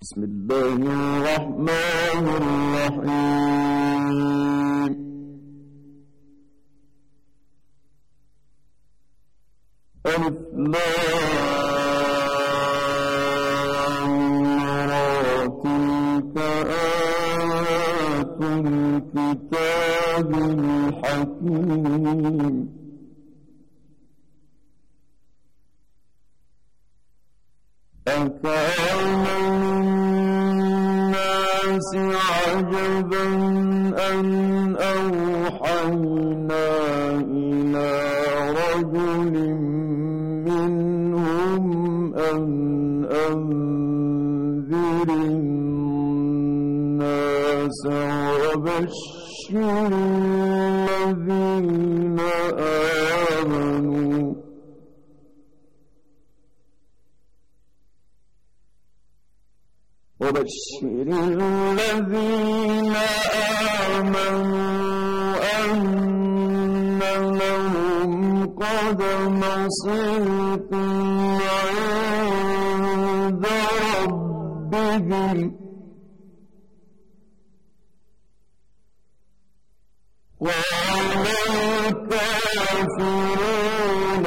بسم الله الرحمن الرحيم. ألف لام را تلك آيات الكتاب الحكيم. أكان للناس عجبا أن أوحينا إلى رجل منهم أن أنذر الناس وبشر الذين آمنوا أن لهم قدم صدق عند ربهم وعلى الكافرين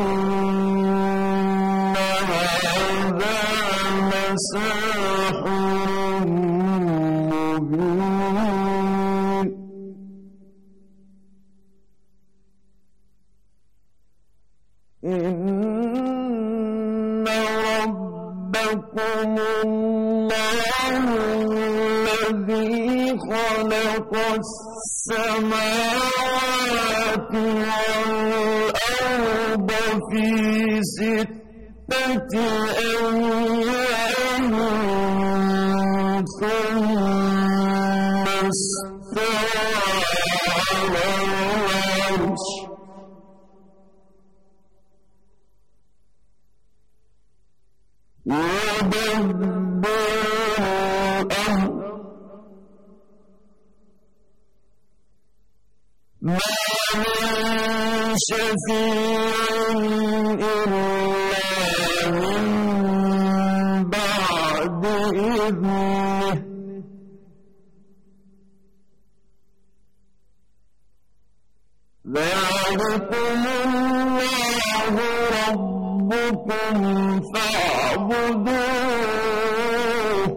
إن هذا لساحر مبين. إن ربكم الله الذي خلق السماوات والأرض في 6 أيام ثم استوى على العرش يدبر الأمر ما من شفيع إلا من بعد إذنه ذلكم الله ربكم فاعبدوه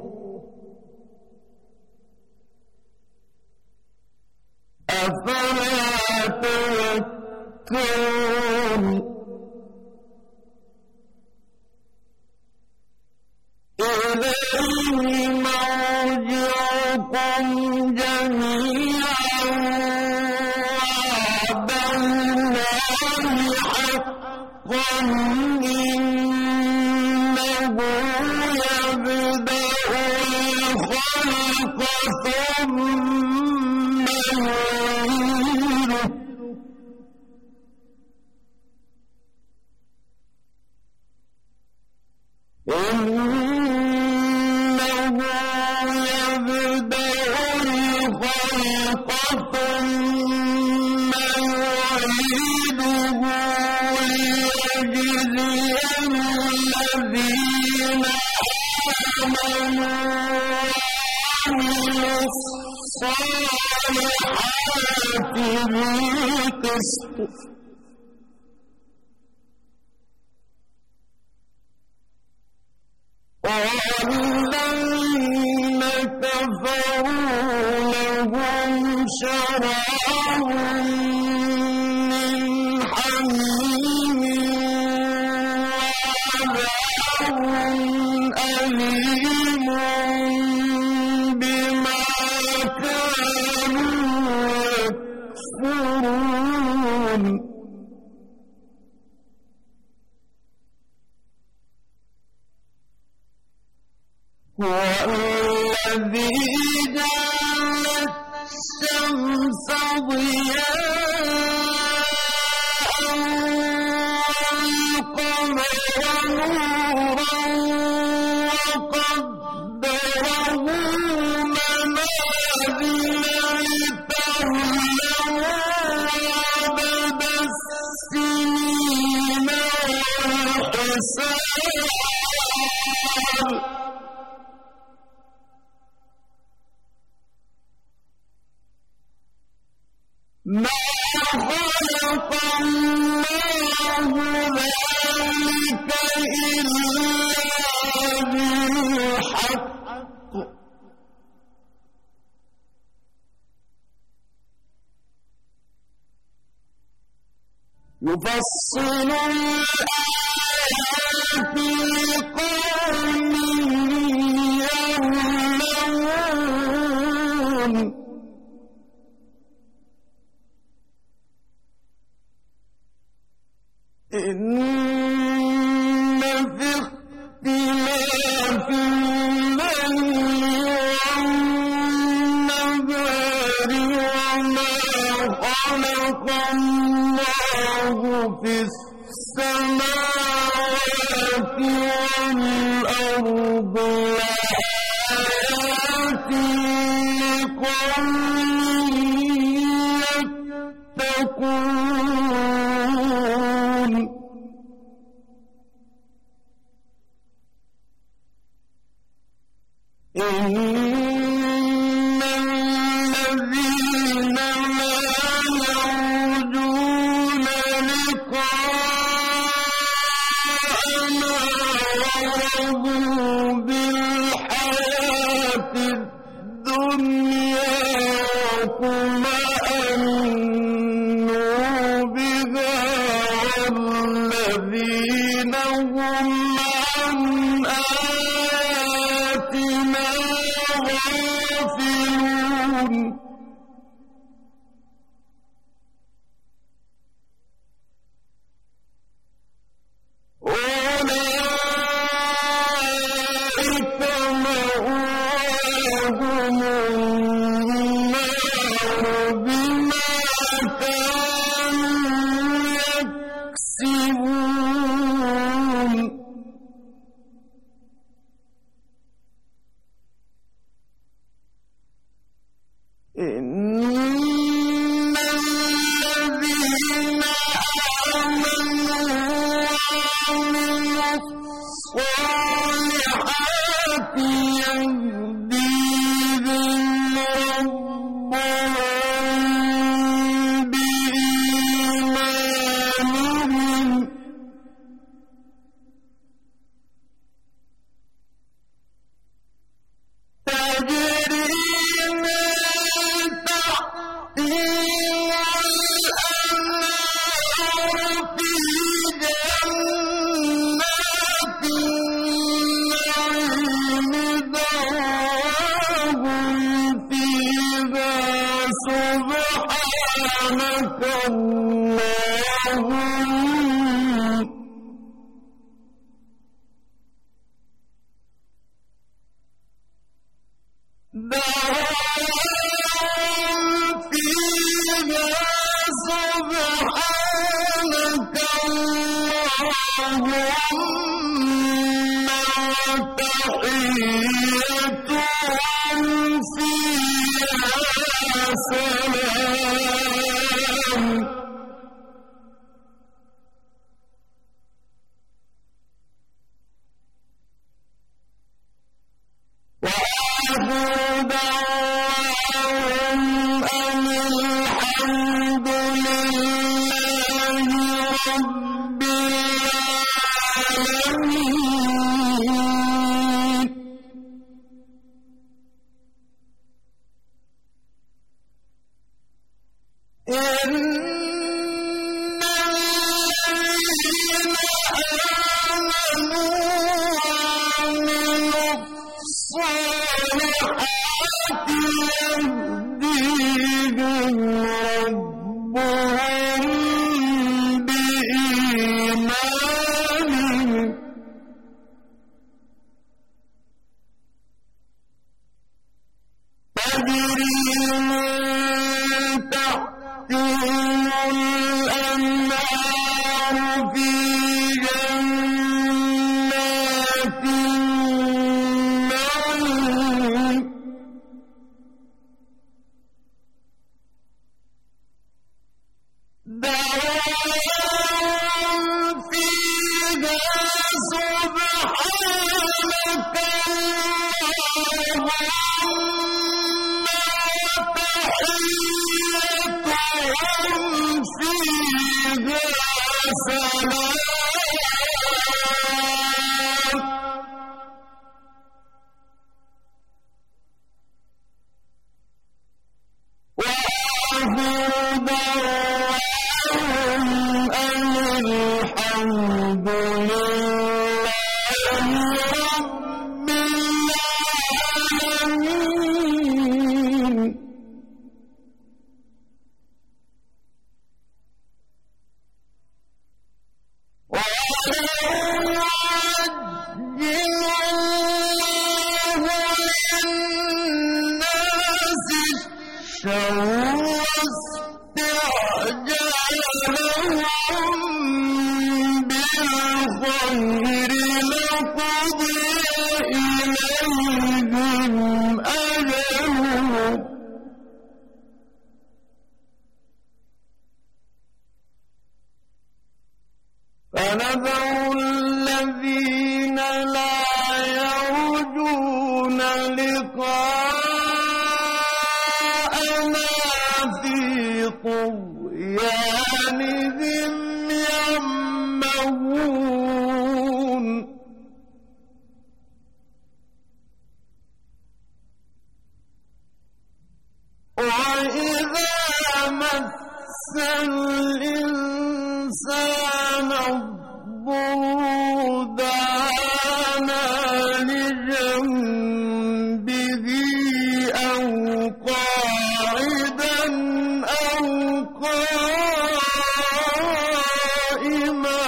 أفلا تذكرون. إليه مرجعكم جميعا وعد الله حقا إنه يبدأ الخلق ثم يعيده الصالحات بالقسط والذين كفروا لهم شراب من حميم وعذاب أليم بما كانوا يكفرون. هو الذي جعل الشمس ضياء والقمر نورا وقدره منازل لتعلموا عدد السنين والحساب ما خلق الله ذلك إلا بالحق يفصل الآيات لقوم يعلمون إن في اختلاف الليل والنهار وما خلق الله في السماوات والأرض لآيات لقوم يتقون إن الذين لا يرجون لقاءنا ورضوا بالحياة الدنيا واطمأنوا بها والذين هم عن آياتنا غافلون أولئك مأواهم النار بما كانوا يكسبون إن الذين آمنوا وعملوا الصالحات يهديهم ربهم بإيمانهم تجري من تحتهم الأنهار في جنات النعيم دعواهم فيها سبحانك اللهم دعواهم فيها سبحانك اللهم وتحيتهم فيها سلام وآخر دعواهم أن الحمد لله رب العالمين إن الذين آمنوا وعملوا الصالحات يهديهم ربهم بإيمانهم لقاءنا في طغيانهم يعمهون وإذا مس الإنسان الضر دعانا لجنبه أو قاعدا أو قائما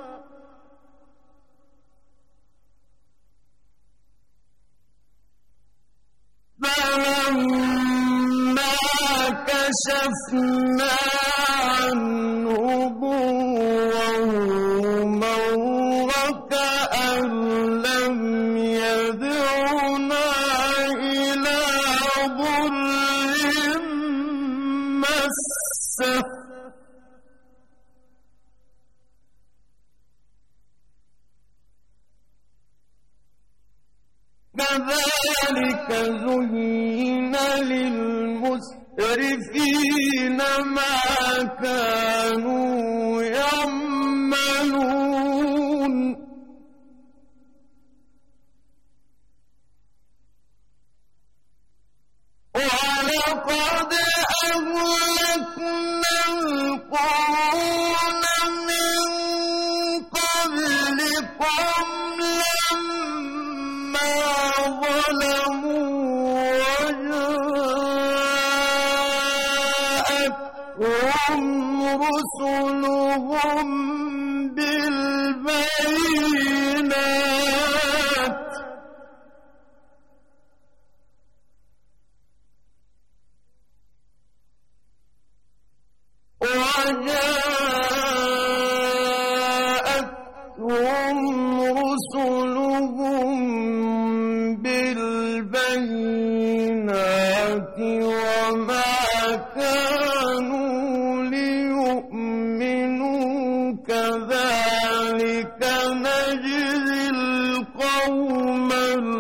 فلما كشفنا عنه ضره مر كأن لم يدعنا إلى ضر مسه كذلك زين للمسرفين ما كانوا يعملون ولقد أهلكنا القرون من قبلكم لما ظلموا وجاءتهم رسلهم بالبينات وما كانوا ليؤمنوا كذلك نجزي القوم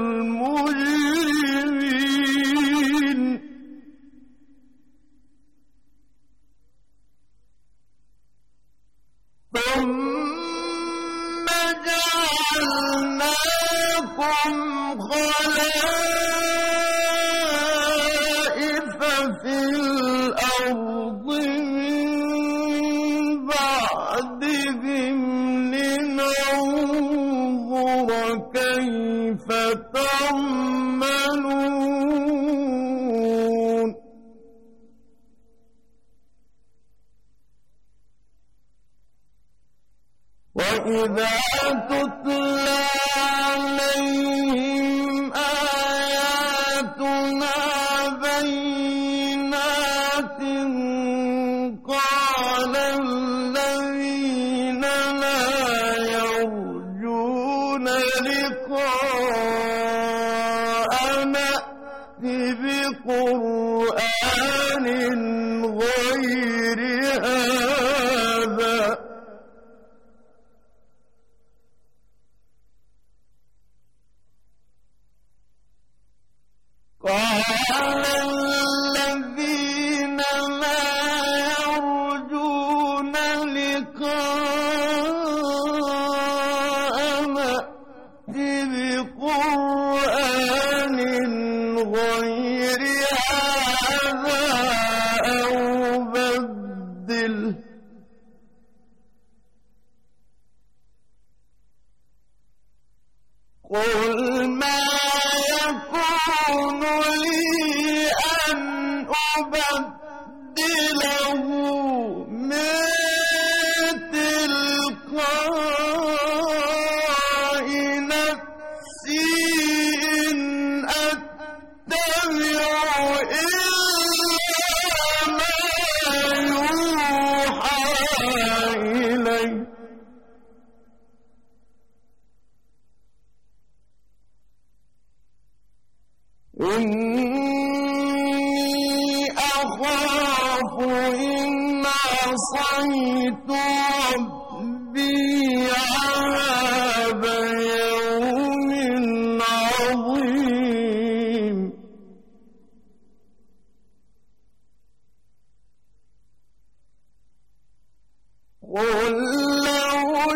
المجرمين ثم جعلناكم خلائف في الأرض من بعدهم لننظر كيف تعملون وإذا تتلى عليهم آياتنا بينات قال الذين لا يرجون لقاءنا ائت بقرآن غير هذا قال الذين لا يرجون لقاءنا ائت بقرآن غير هذا أو بدله قل ما يكون لي أن أبدله من تلقاء نفسي إن أتبع إلا ما يوحى إلي إني أخاف إن عصيت ربي عذاب يوم عظيم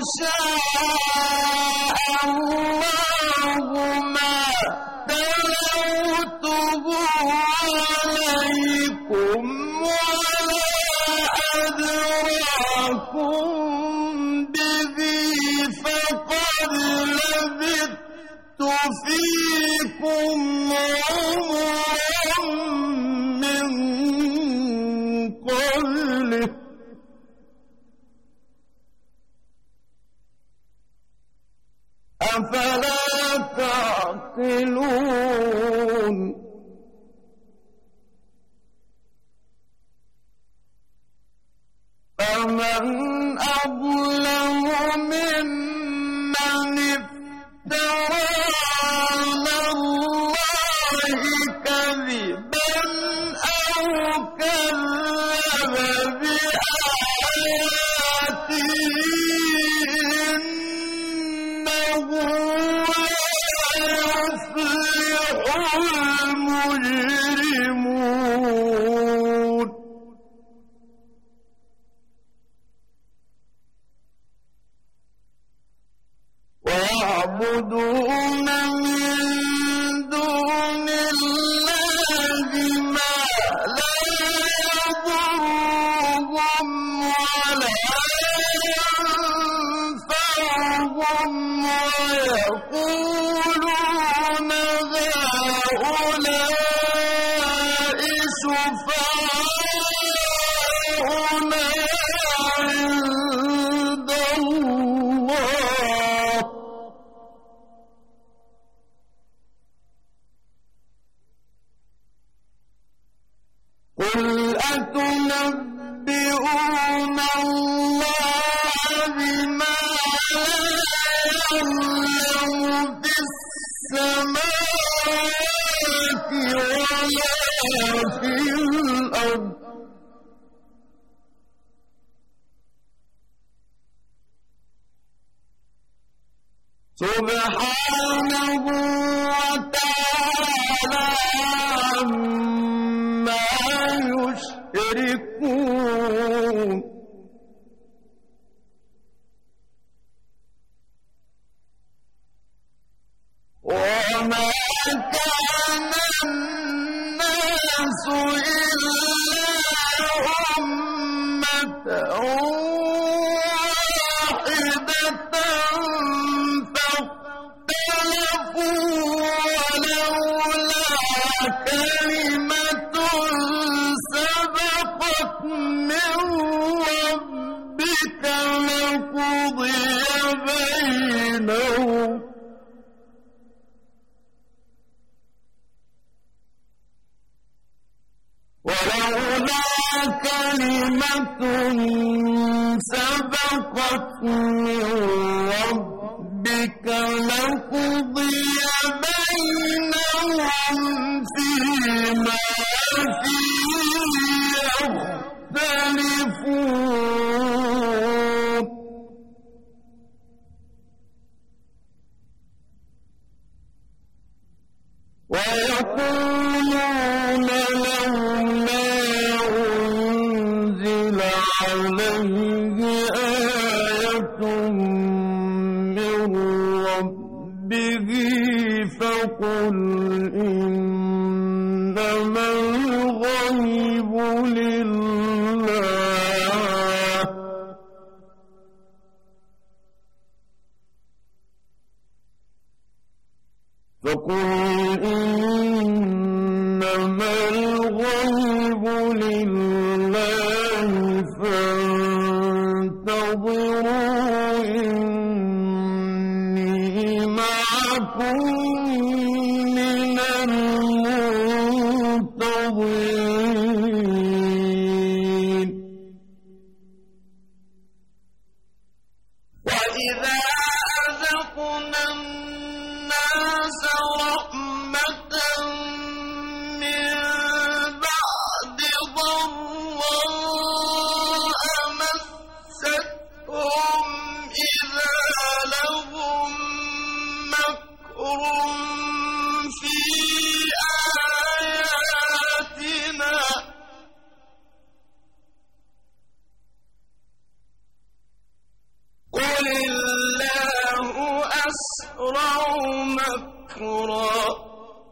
شاء الله ما تلوته عليكم ولا أدراكم به فقد لبثت فيكم عمرا من قبله أفلا تعقلون فمن أظلم ممن افترى على الله كذبا أو كذب بآياته إنه لا يفلح المجرمون ويعبدون من دون الله ما لا يضرهم ولا ينفعهم ويقولون هؤلاء شفعاؤنا عند الله قل أتنبئون الله بما لا يعلم في السماوات ولا في الأرض سبحانه وتعالى عما يشركون وما كان الناس إلا أمة واحدة فاختلفوا ولولا كلمة سبقت من ربك لقضي بينهم ولولا كلمة سبقت من ربك لقضي بينهم فيما فيه يختلفون ويقولون لولا أنزل عليه آية من ربه فقل إنما الغيب لله فقل إنما الغيب لله فانتظروا إني معكم من المنتظرين وإذا أذقنا الناس رحمة من بعد ضراء مستهم إذا لهم مكر في آياتنا قل فريقا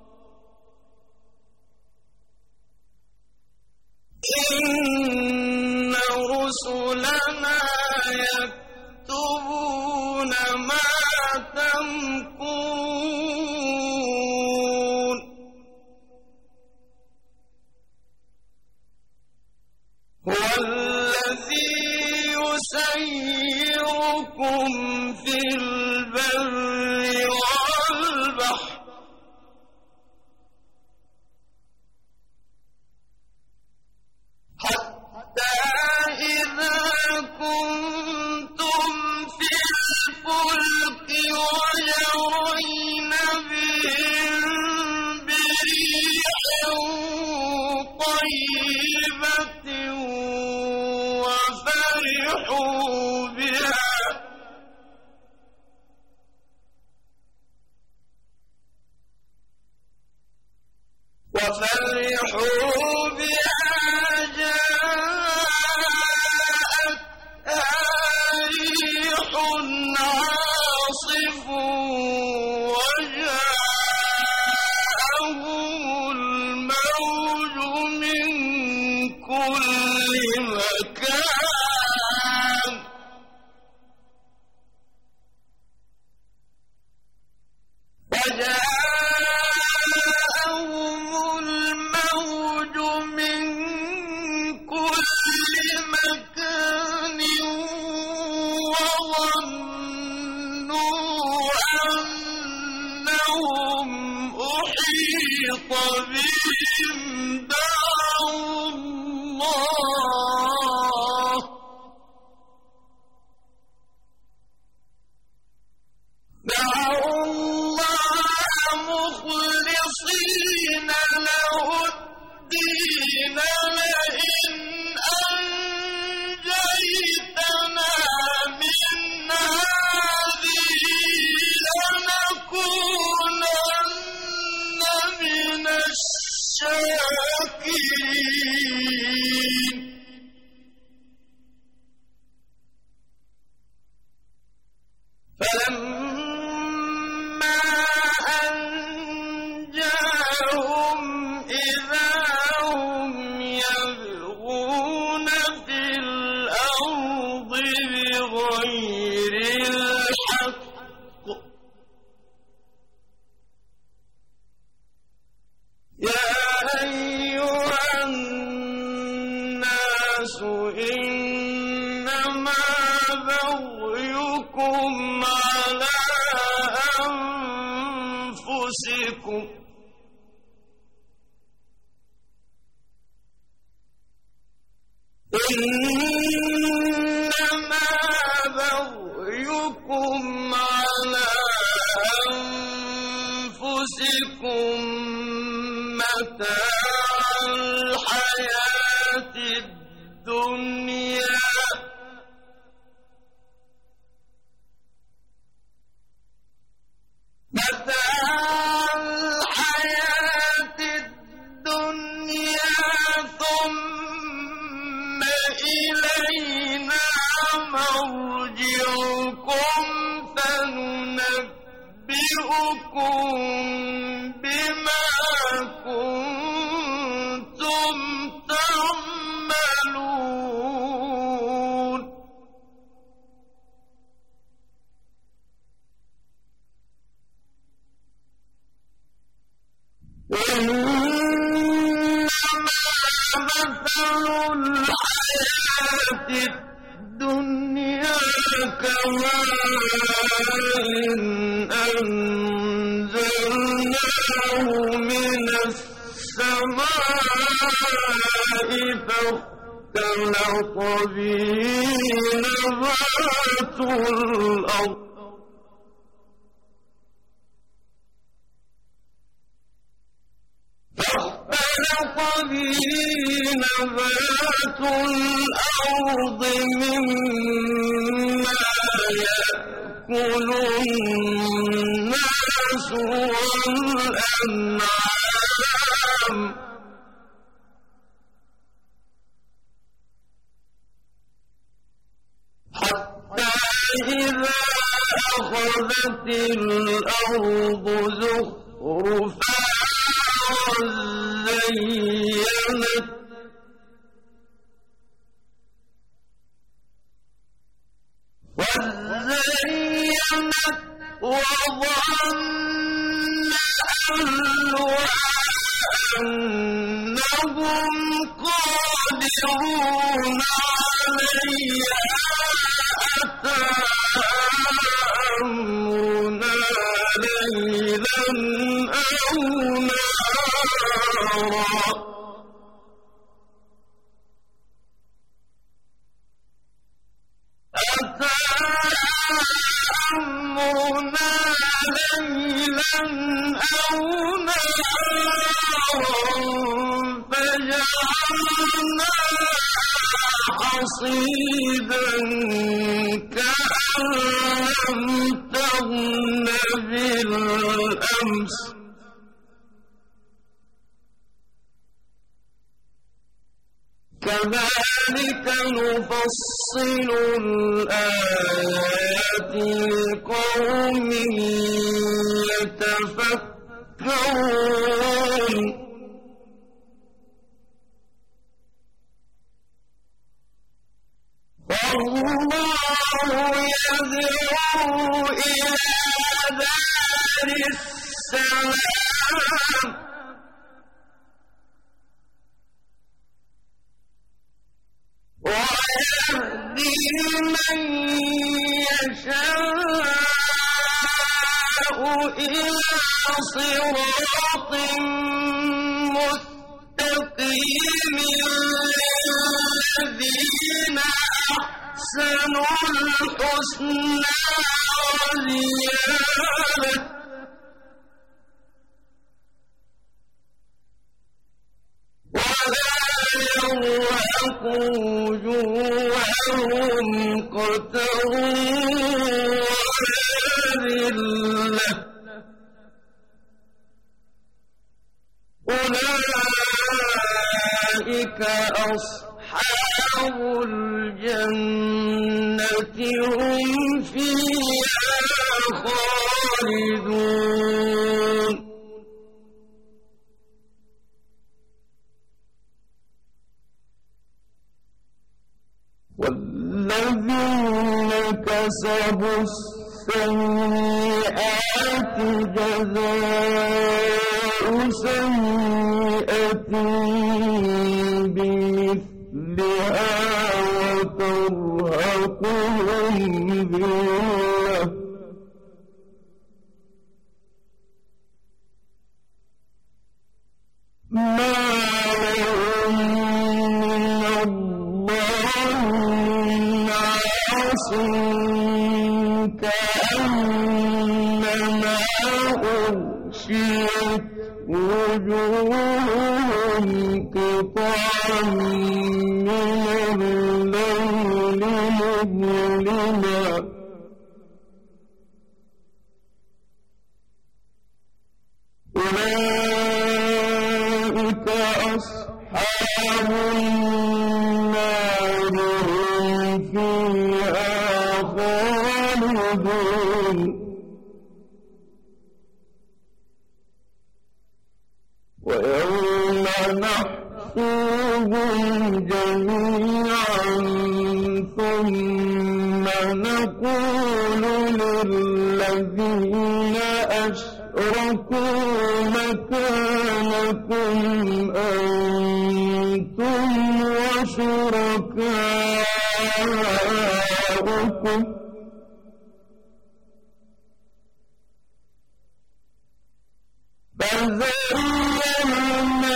إن رسلنا يكتبون ما تمكرون هو الذي يسيركم في البر والبحر حتى إذا كنتم في الفلك وجرين بهم بريح طيبة وفرحوا بها جاءتها ريح عاصف وجاءهم الموج من كل مكان بهم دعوا الله مخلصين له الدين لئن أنجيتنا من هذه لنكونن من الشاكرين فلما أنجاهم إذا هم يبغون في الأرض بغير الحق يا أيها الناس إنما بغيكم على أنفسكم إنما بغيكم على أنفسكم متاع الحياة الدنيا ثم إلينا مرجعكم فننبئكم بما كنتم تعملون مثل الحياة الدنيا كماء أنزلناه من السماء فاختلط به نبات الأرض نبات الأرض مما يأكل الناس والأنعام حتى إذا أخذت الأرض زخرفا وزينت وظن أهلها أنهم قادرون عليها أتاها أمرنا ليلا أو نهارا أمرنا ليلا أو نهارا فجعلناها حصيدا كأن لم تغن بالأمس كذلك نفصل الآيات لقوم يتفكرون والله يدعو إلى دار السلام ويهدي من يشاء إلى صراط مستقيم للذين أحسنوا الحسنى وزيادة ولا يرهق وجوههم قتر ولا ذلة أولئك أصحاب الجنة هم فيها خالدون والذين كسبوا السيئات جزاء سيئة بمثلها وترهقهم ذلة ما لهم من الله من عاصم كأنما أغشيت وجوههم قطعا من الليل مظلما أولئك أصحاب النار هم فيها خالدون ويوم نحشرهم جميعا ثم نقول للذين أشركوا مكانكم أنتم وشركاؤكم فزيّنَّا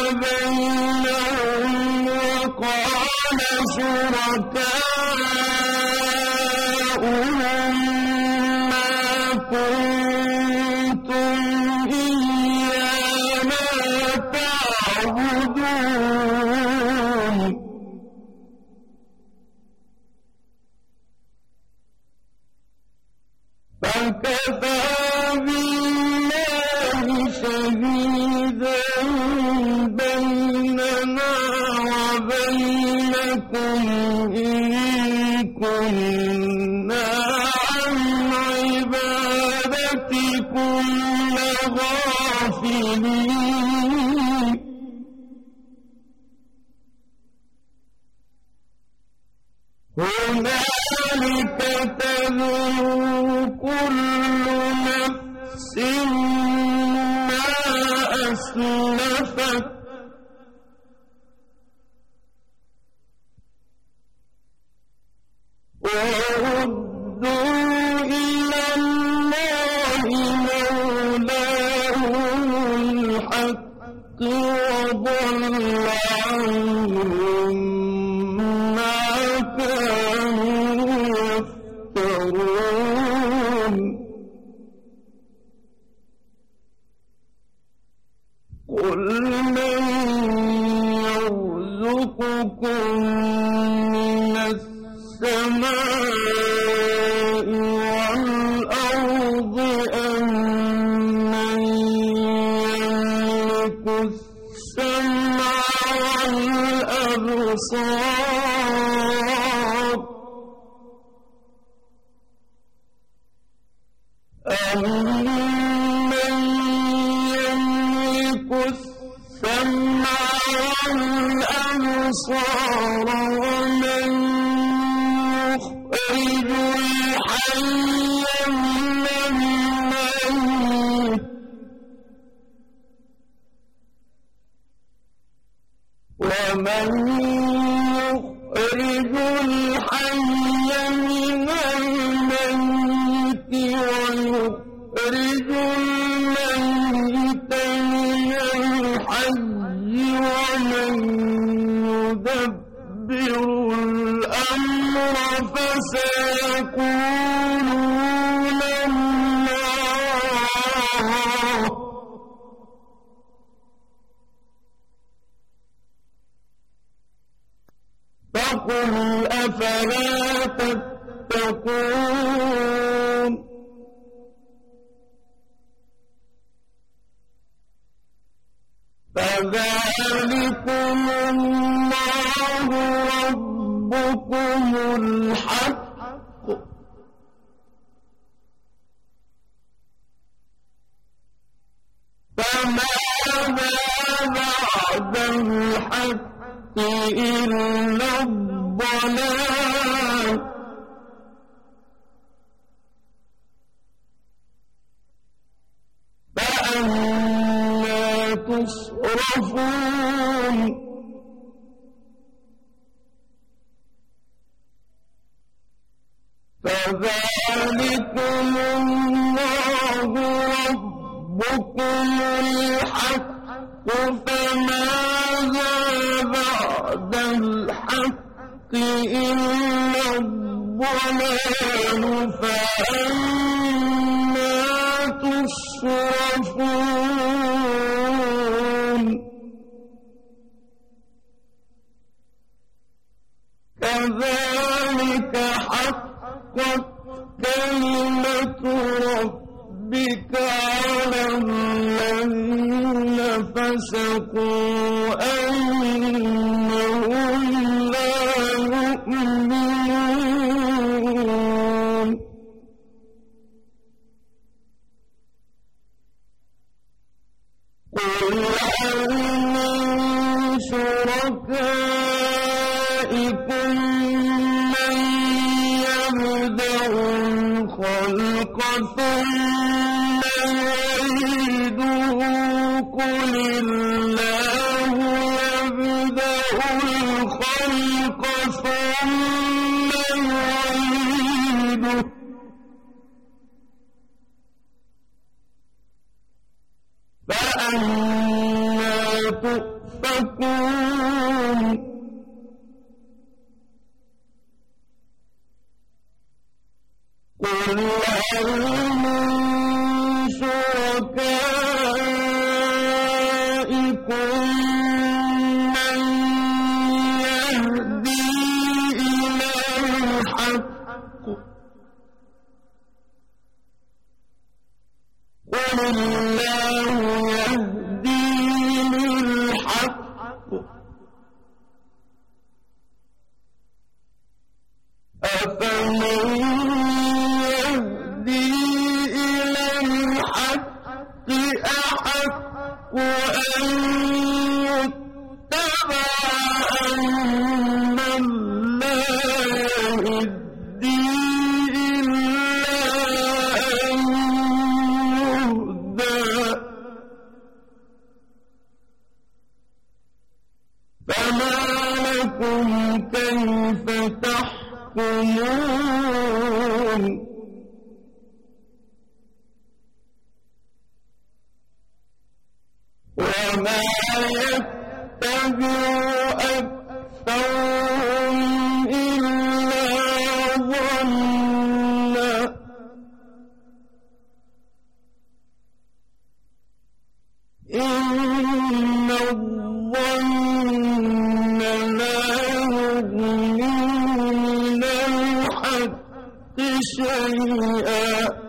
بينهم وقال شركاؤهم ما كنتم إيانا تعبدون فكفى بالله شهيدا بيننا وبينكم إن كنا عن عبادتكم لغافلين غافلين هنالك تبلو كل نفس ما أسلفت وردوا إلى الله مولاهم الحق وضل عنهم ما كانوا يفترون قل من يرزقكم من السماء والأرض أمن يملك السمع والأبصار أمن يملك السمع والأبصار ومن يخرج الحي من الميت ومن يخرج الحي من الميت ويخرج الميت من الحي ومن يدبر الأمر فسيقولون الله فقل أفلا تتقون فذلكم الله ربكم الحق فماذا بعد الحق إلا الضلال فأنى تصرفون فذلكم الله ربكم الحق فماذا بعد الحق إلا الضلال فأنى تصرفون كذلك حقت كلمة ربك على الذين فسقوا أنهم لا يؤمنون قل هل من شركائكم من يبدأ الخلق ثم يعيده قل الله يبدأ الخلق ثم يعيده فأنى تؤفكون قل هل من شركائكم من يهدي إلى الحق قل الله يهدي للحق أفمن يهدي إلى الحق أحق أن يتبع أمن لا يهدي إلا أن يهدى فما لكم كيف تحكمون وما يتبع أكثرهم إلا ظنا إن الظن لا يغني من الحق شيئا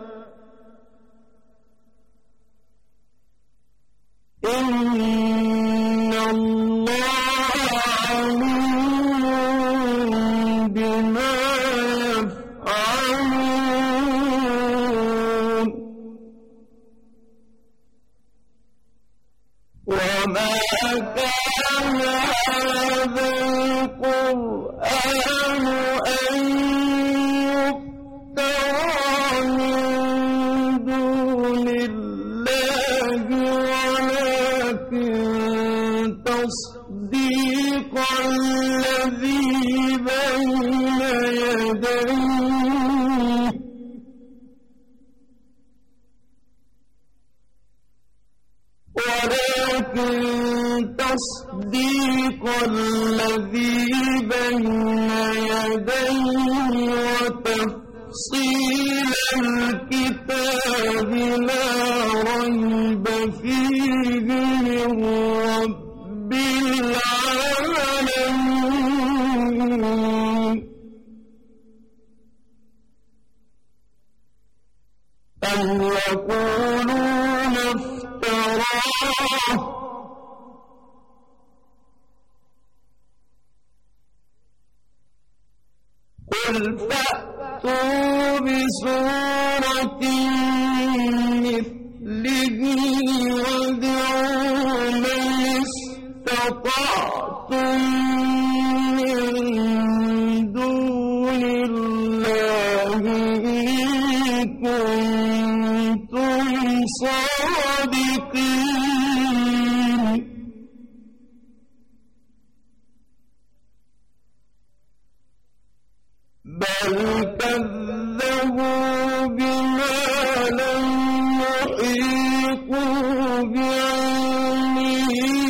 إن الله عليم بما يفعلون وما كان هذا القرآن أن يفترى من دون الله ولكن تصديق الذي بين يديه وتفصيل الكتاب لا ريب فيه من رب العالمين أم يقولون افتراه قل فأتوا بسورة مثله وادعوا من استطعتم من دون الله إن كنتم صادقين بل كذبوا بما لم يحيطوا بعلمه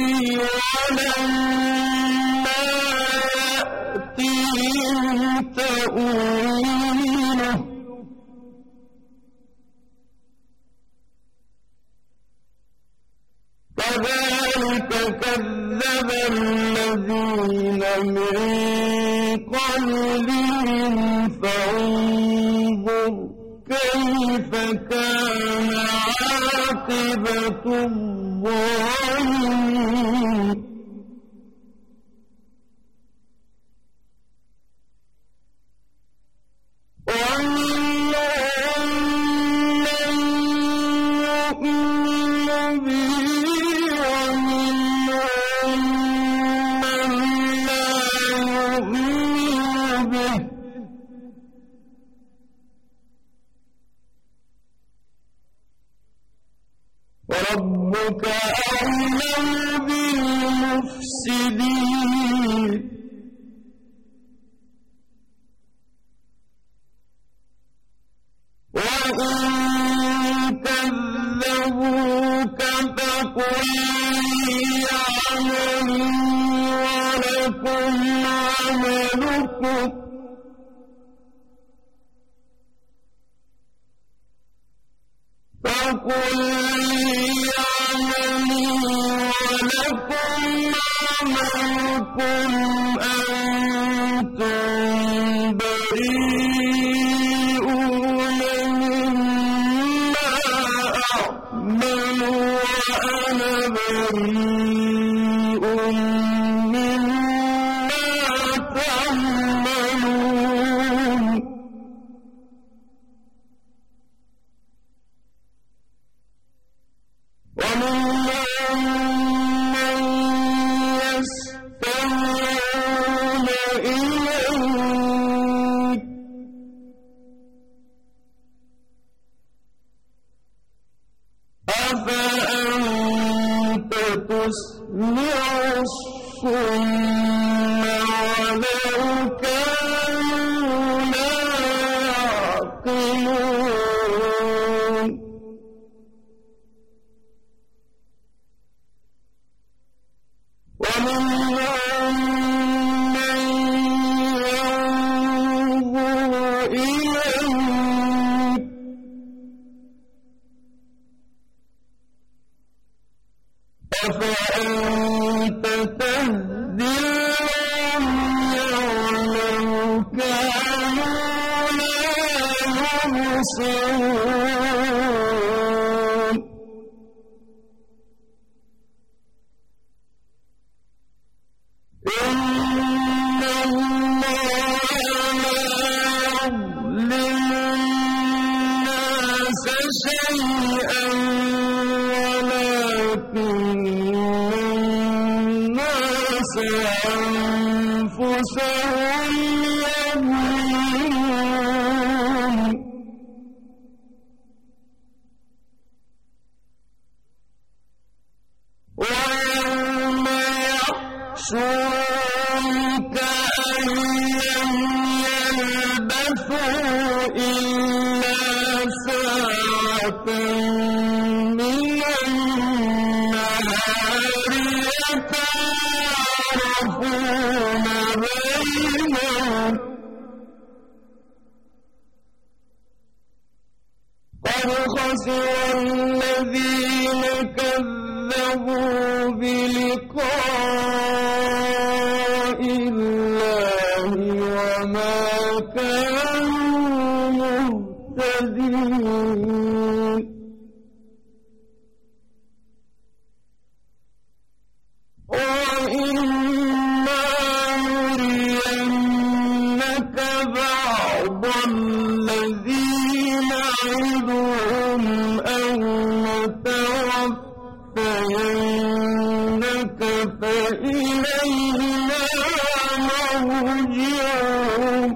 ولما يأتهم تأويله كذلك كذب الذين من قبلهم فانظر كيف كان عاقبة الظالمين ومنهم من يؤمن به ومنهم من لا يؤمن به وربك أعلم بالمفسدين وإن كذبوك فقل لي عملي ولكم عملكم فقل لي عملي ولكم عملكم أنتم بريئون مما أعمل وأنا بريء مما تعملون ومنهم تسمع الصم ولو كانوا لا يعقلون ومنهم من ينظر إليك أفأنت تهدي العمي ولو كانوا لا يبصرون إن الله لا يظلم الناس شيئا أنفسهم يظلمون ويوم يحشرهم كأن لم يلبثوا إلا ساعة من النهار يتعارفون بينهم قد خسر الذين كذبوا بلقاء الله وما كانوا مهتدين وإما نرينك بعض الذي نعدهم أو نتوفينك فإلينا مرجعهم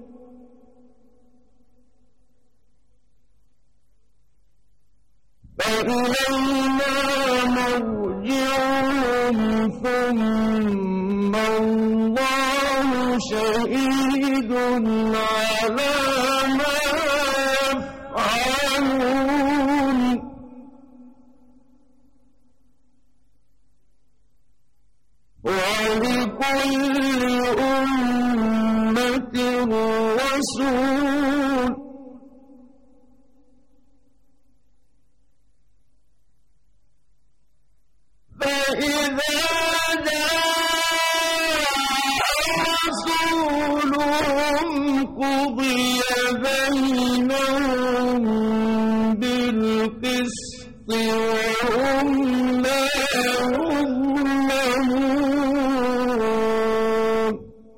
ثم الله شهيد على ما يفعلون ولكل أمة رسول فإذا رسولهم قضي بينهم بالقسط وهم لا يظلمون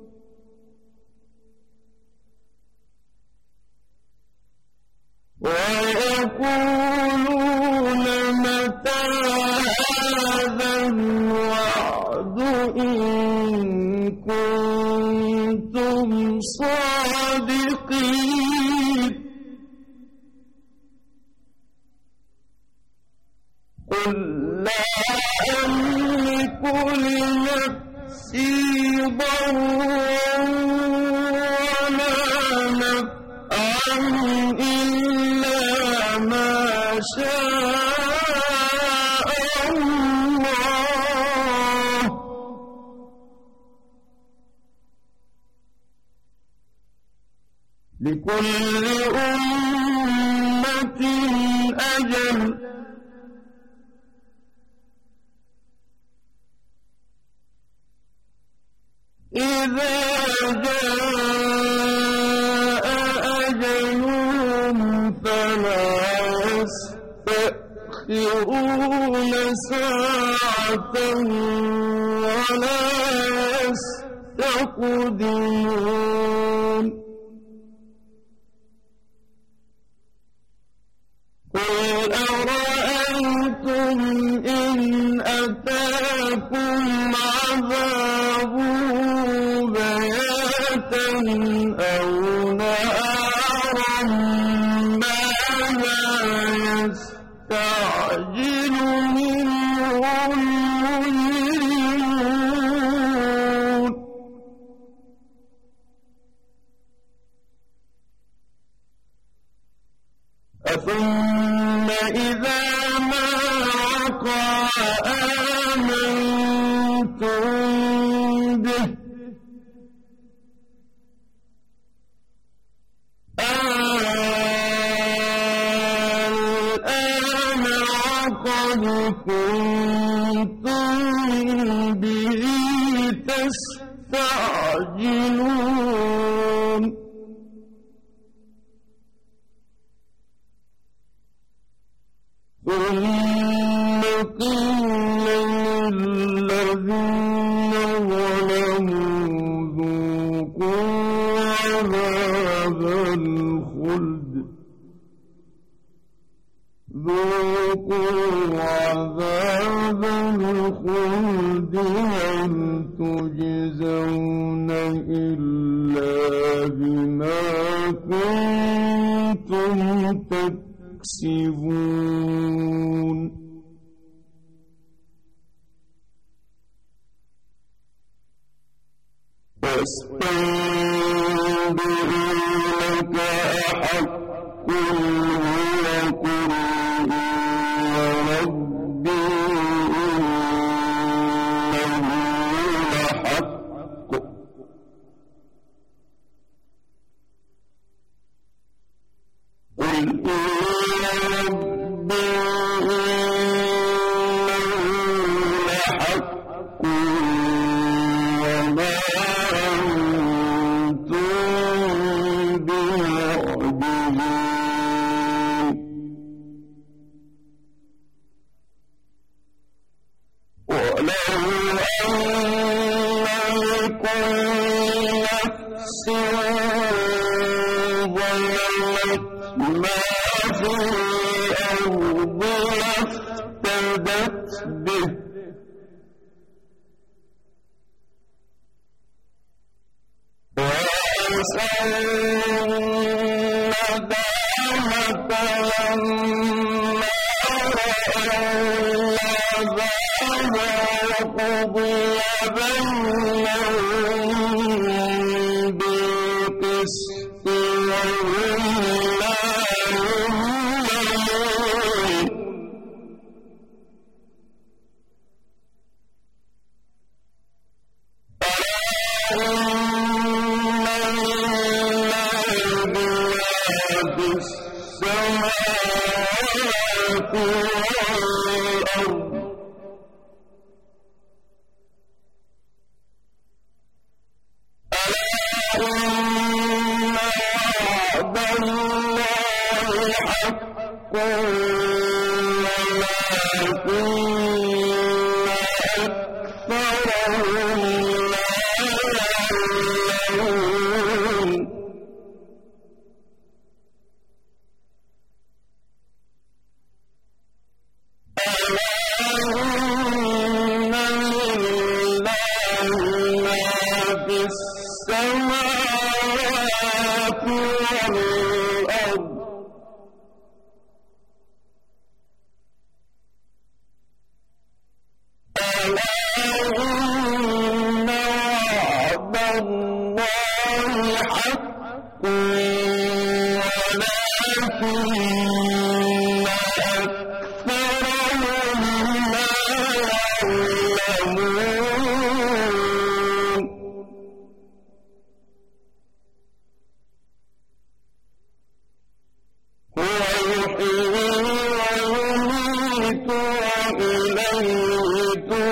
ويقولون متى هذا الوعد إن كنتم صادقين قل لا أملك لنفسي ضرا ولا نفعا إلا ما شاء الله لكل أمة أجل إذا جاء أجلهم فلا يستأخرون ساعة ولا يستقدمون قل أرأيتم إن أتاكم عذابه بياتا أو نهارا ماذا يستعجل منه المجرمون ثم إذا ما وقع آمنتم به الآن وقد كنتم به تستعجلون ثم قيل للذين ظلموا ذوقوا عذاب الخلد هل تجزون إلا بما كنتم تكسبون يستنبئونك أحق هو قل وربي إنه لحق قل ربي إنه لحق وما ما في الأرض لافتدت به وأسأل الندامة لما رأى العذاب وقضي بينهم بالقسط السماوات والأرض إن وعد الله حق ولكن أكثرهم لا يعلمون السماوات والأرض ألا إن وعد الله حق ولكن أكثرهم لا يعلمون هو يحيي ويميت وإليه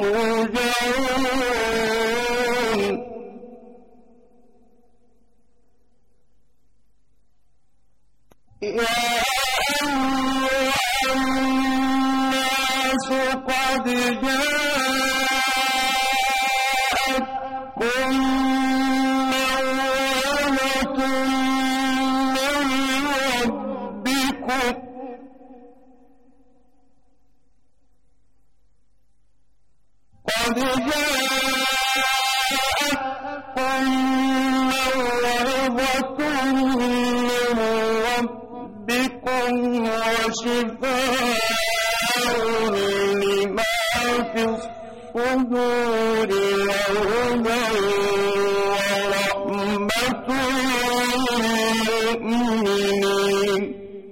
ترجعون يا أيها الناس قد جاءتكم موعظة من ربكم قد جاءتكم موعظة من ربكم وشفاء لما في الصدور الصدور وهدى ورحمة للمؤمنين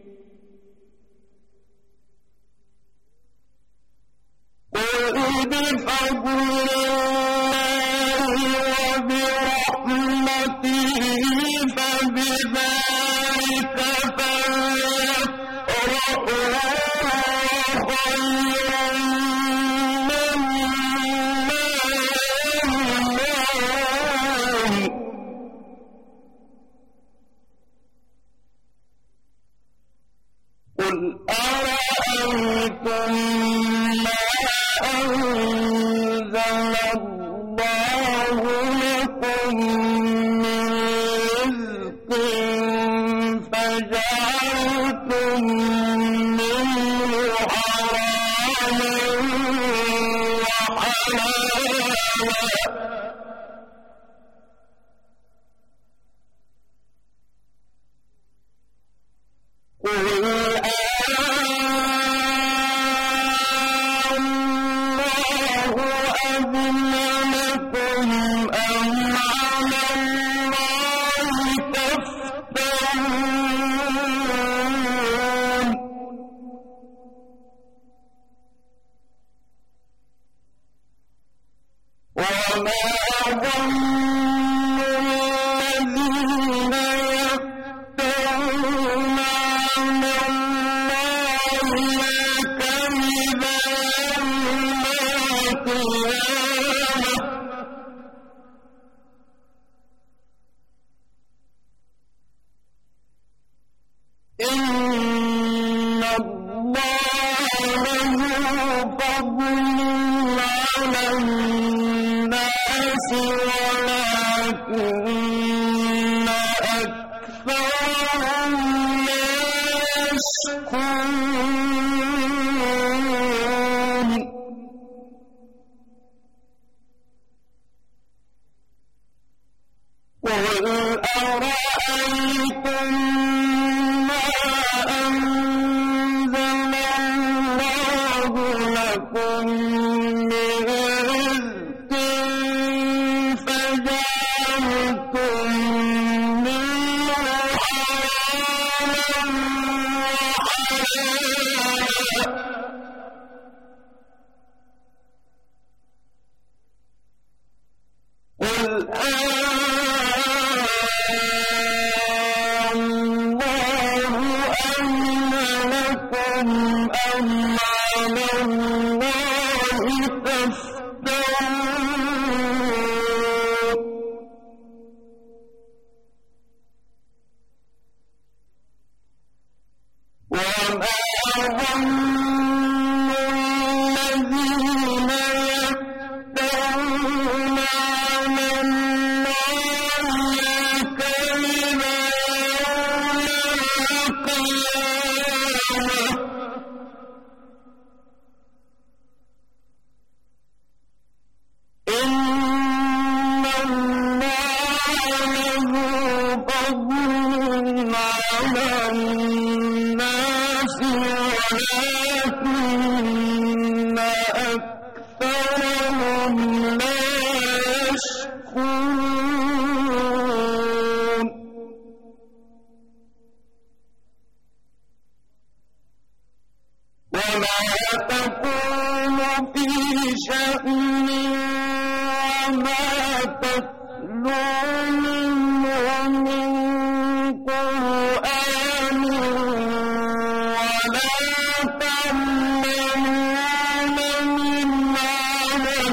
قل بفضل الله وبرحمته فبذلك فليفرحوا خيرا مما يجمعون قل أرأيتم ما أنزل الله لكم من رزق فجعلتم منه حراما وحلالا قل الله أذن لكم أم على الله تفترون وما ظن الذين يفترون على الله الكذب يوم القيامة إن الله له فضل على الناس ولكن أكثرهم لا يشكرون قل أرأيتم ما أنزل الله لكم من رزق فجعلتم منه حراما وحلالا قل الله أذن لكم أم على الله تفترون وما ظن الذين يفترون على الله الكذب يوم القيامة إن الله له فضل على الناس ولكن أكثرهم لا يشكرون وما تكون في شأن وما تتلو منه من قرآن ولا تعملون من عمل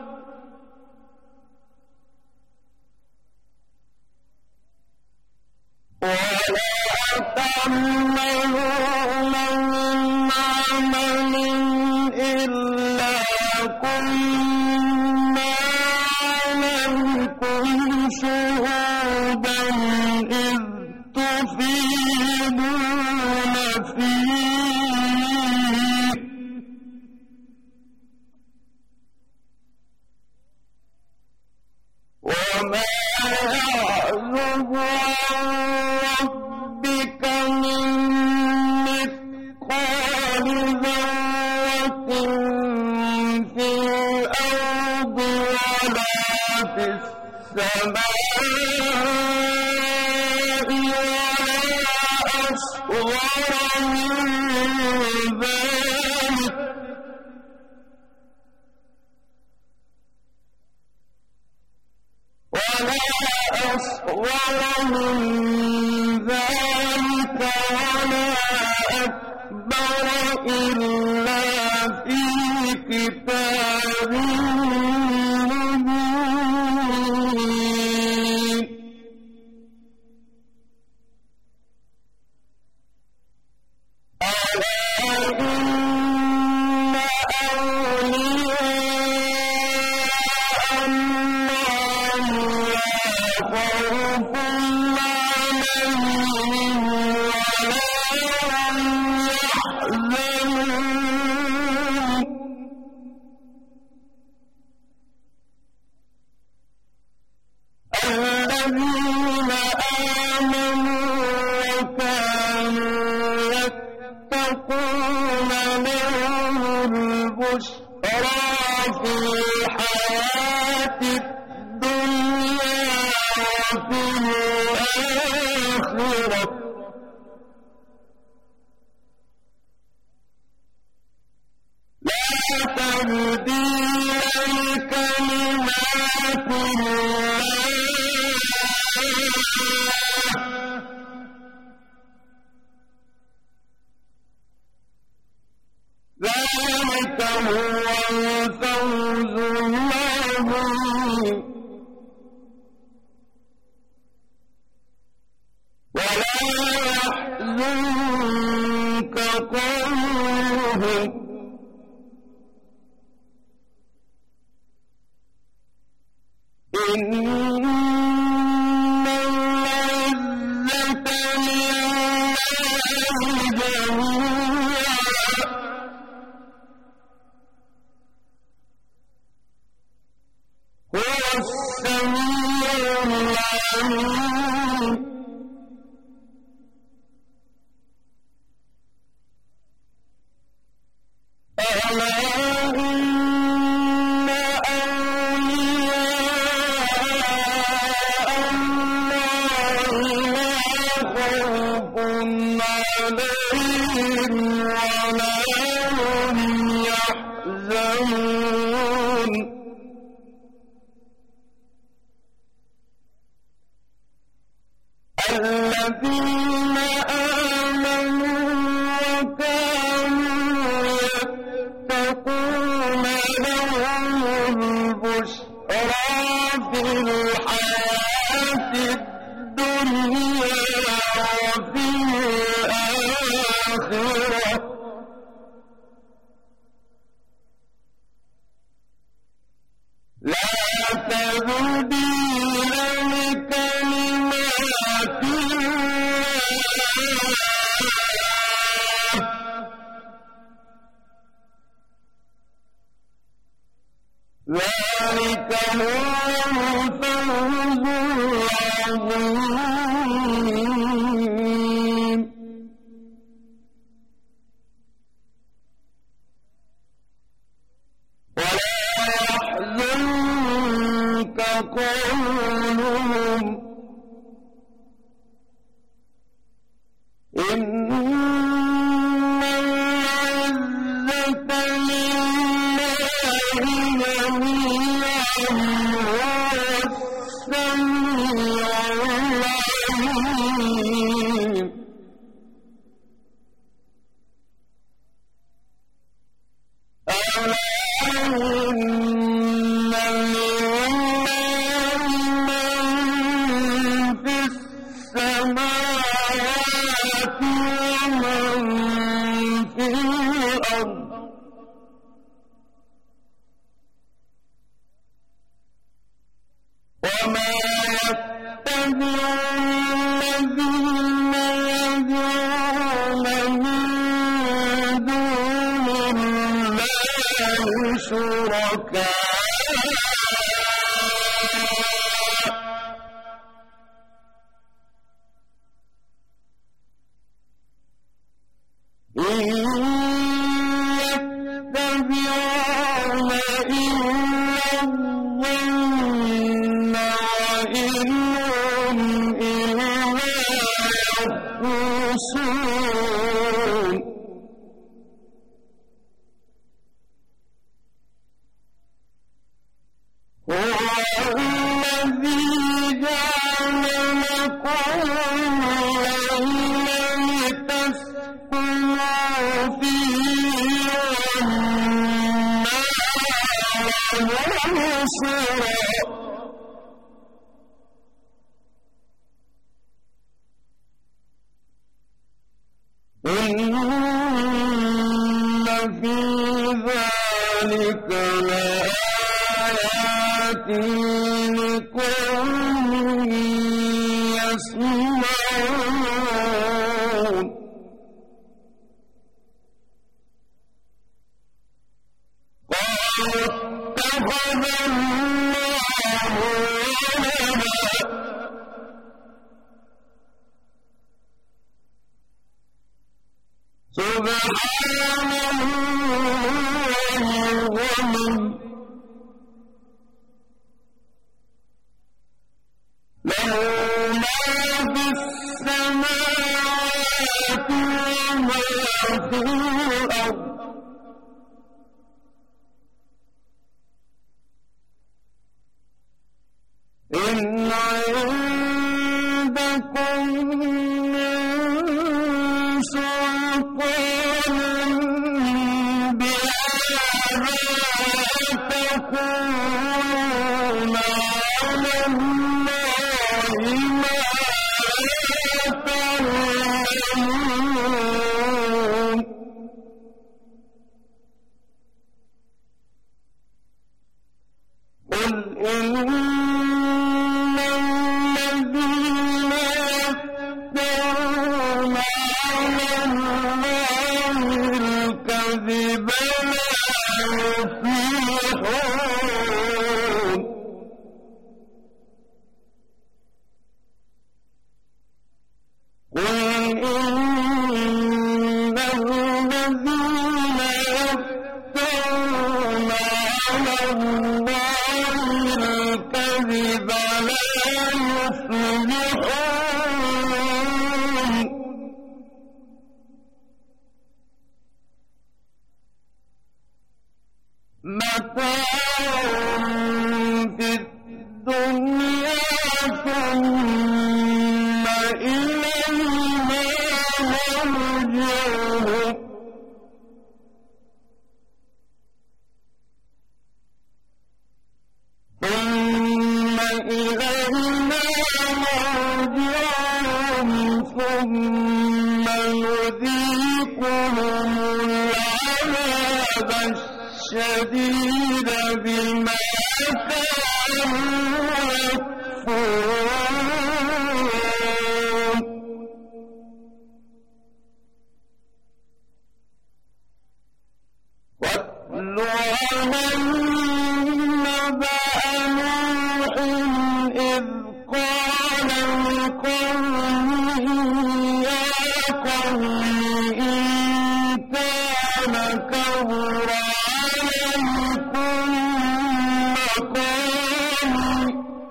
إلا كنا عليكم شهودا إذ تفيضون فيه وما يعزب عن ربك من مثقال ذرة في الأرض في السماء ولا أصغر من ذلك ولا أكبر إلا في كتاب مبين ألا إن أولياء الله لا خوف عليهم ولا هم يحزنون الذين آمنوا وكانوا يتقون لهم البشرى في الحياة الدنيا وفي الآخرة لا تبديل لكلمات الله ذلك هو الفوز العظيم ولا يحزنك قولهم إن العزة لله جميعا هو السميع العليم ألا إن أولياء الله لا خوف عليهم ولا هم يحزنون الذين آمنوا وكانوا يتقون لهم البشرى في الحياة الدنيا وفي الآخرة لا تبديل لكلمات الله ذلك هو الفوز العظيم ولا يحزنك قولهم إن العزة لله جميعا هو السميع العليم ألا إن لله من في السماوات ومن في الأرض وما يتبع الذين يدعون من دون الله شركاء إن يتبعون إلا الظن يبلسون هو الذي جعل لكم الليل لتسكنوا فيه والنهار مبصرا إن في ذلك لآيات لقوم يسمعون قالوا اتخذ الله ولدا سبحانه ومن له ما في السماوات وما في الأرض إن عندكم من سلطان بهذا تقولون على الله ما لا تعلمون قل إن الذين يفترون على الله الكذب لا يفلحون قل إن الذين يفترون على الله الكذب لا يفلحون متاع في الدنيا ثم إلينا مرجعهم ثم إلينا مرجعهم ثم نذيقهم العذاب الشديد بما كانوا يكفرون واتل عليهم نبأ نوح إذ قال لقومه يا قوم إن كان كبر عليكم مقامي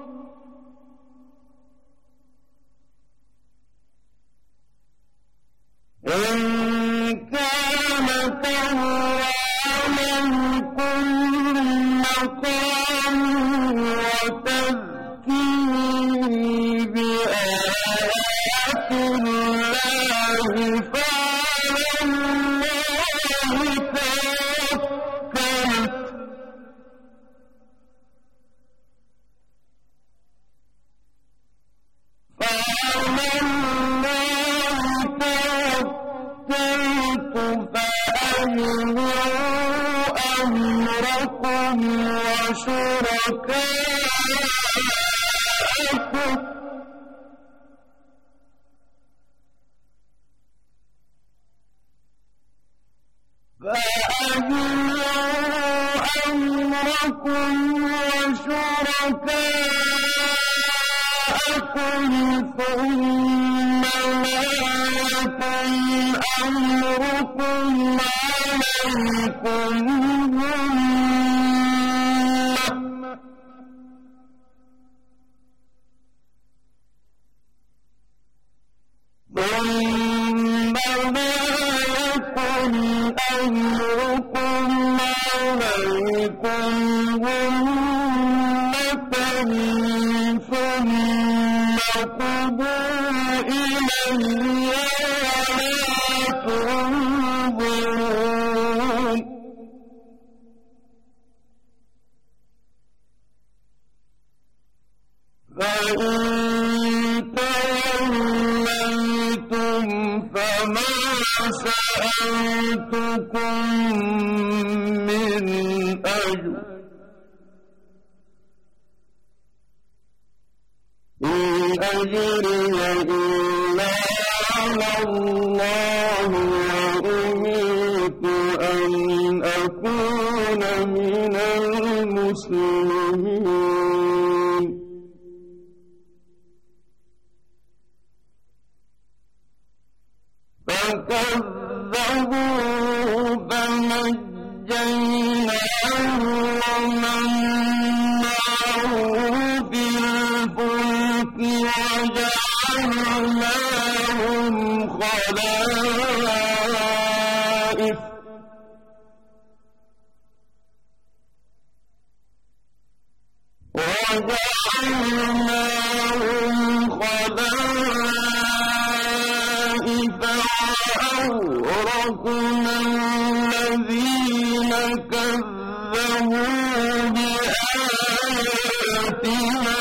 إن كان كبر عليكم مقامي وتذكيري بآيات الله فعلى الله توكلت فأجمعوا أمركم وشركاءكم ثم لا يكن أمركم عليكم غمة ثم أمركم عليكم غمة ثم قضوا إلي ولا تنظرون فإن توليتم فما سألتكم من أجر إن أجري إلا على الله وأمرت أن أكون من المسلمين فكذبوا فنجيناه ومن معه في الفلك وجعلناهم خلائف وأورثنا الذين كذبوا بآياتنا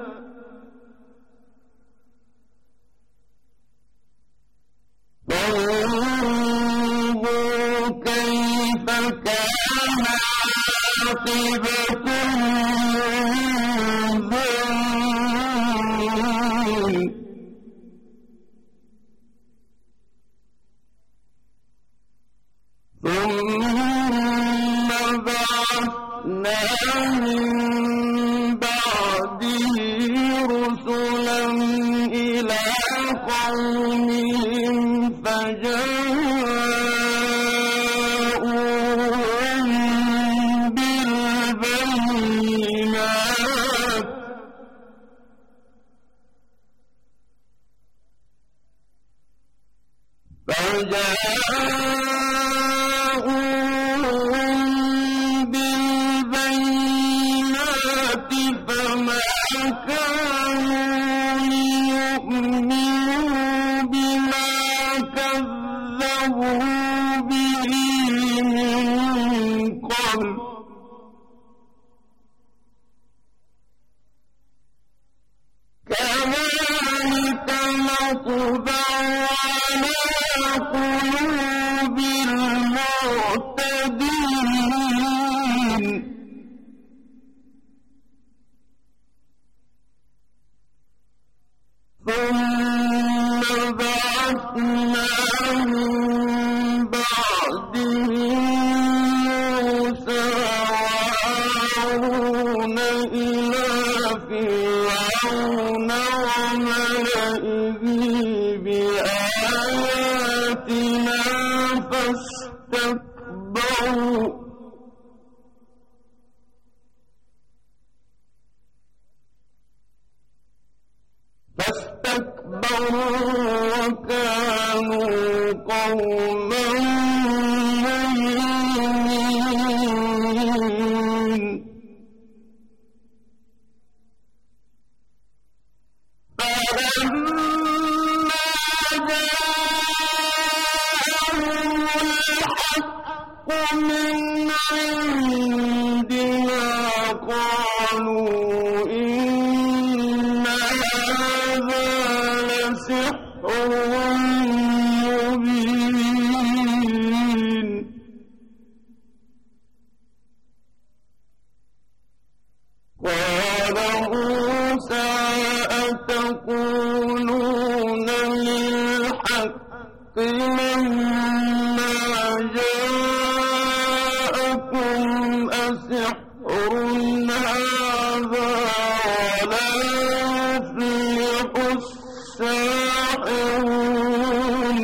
فانظروا كيف كان عاقبة المنذرين ثم بعثنا من بعده رسلا إلى قومهم فجاءوهم بالبينات فما كانوا ليؤمنوا بما كذبوا به من قبل كذلك نطبع على قلوب المعتدين ثم بعثنا من بعدهم موسى وهارون إلى فرعون وملئه بآياتنا فاستكبروا وكانوا قوما مجرمين فلما جاءهم الحق من عندنا قالوا إن هذا لسحر مبين قال موسى أتقولون للحق لما جاءكم أسحر هذا ولا يفلح الساحرون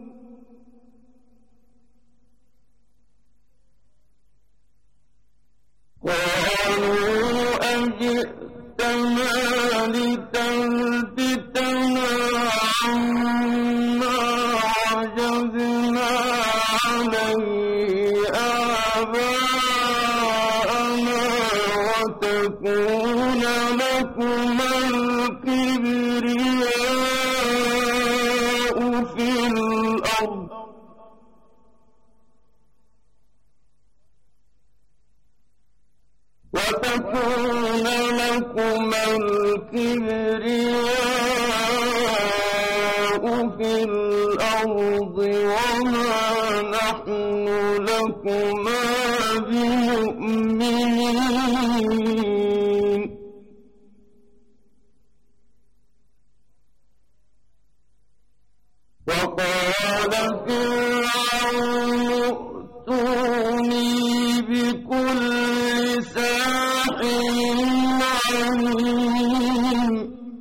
قالوا أجئتنا لتلفتنا عما وجدنا عليه وتكون لكما الكبرياء في الأرض وما نحن لكما بمؤمنين وقال فرعون ائتوني بكل ساحر عليم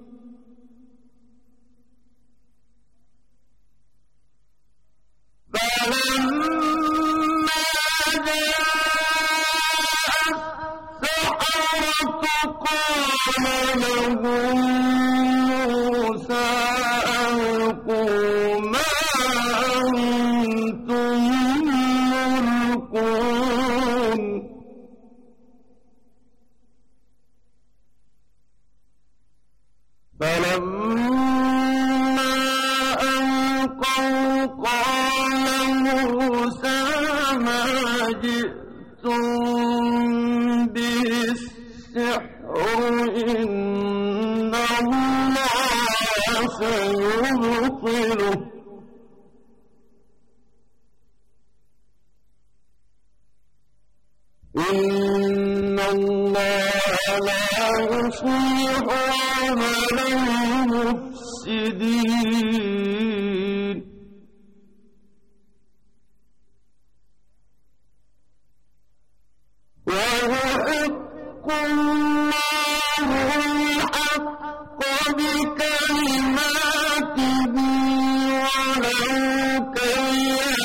فلما جاء السحرة قال لهم موسى ألقوا ما أنتم ملقون فلما ألقوا قال موسى ما جئتم به السحر إن الله سيبطله إن الله لا يصلح عمل المفسدين ويحق الله الحق بكلماته ولو كره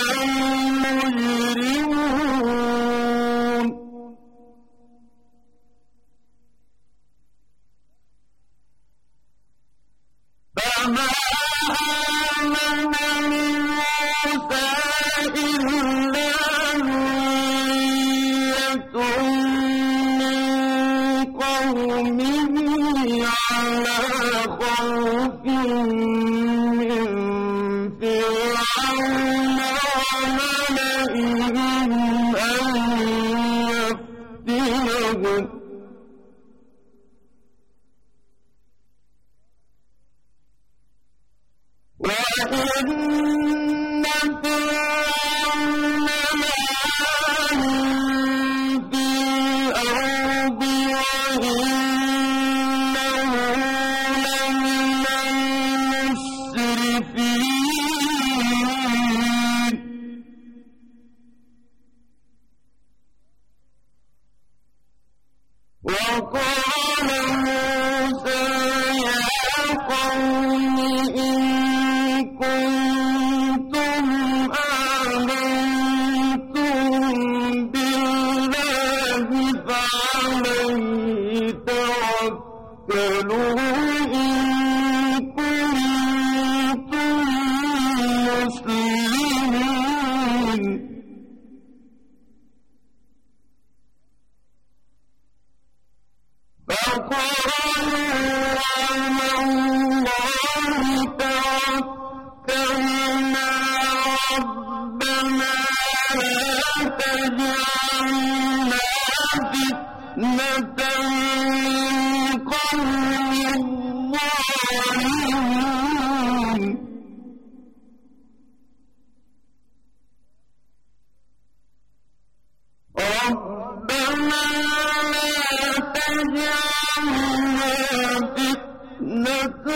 المجرمون فما آمن لموسى إلا ذرية من قومه على خوف من فرعون وملئهم أن يفتنهم وإن فرعون لعال في الأرض وإنه لمن المسرفين وقال موسى يا قوم إن كنتم آمنتم بالله فعليه توكلوا إن كنتم مسلمين فقالوا على الله توكلنا ربنا لا تجعلنا فتنة للقوم الظالمين ربنا لا تجعلنا فتنة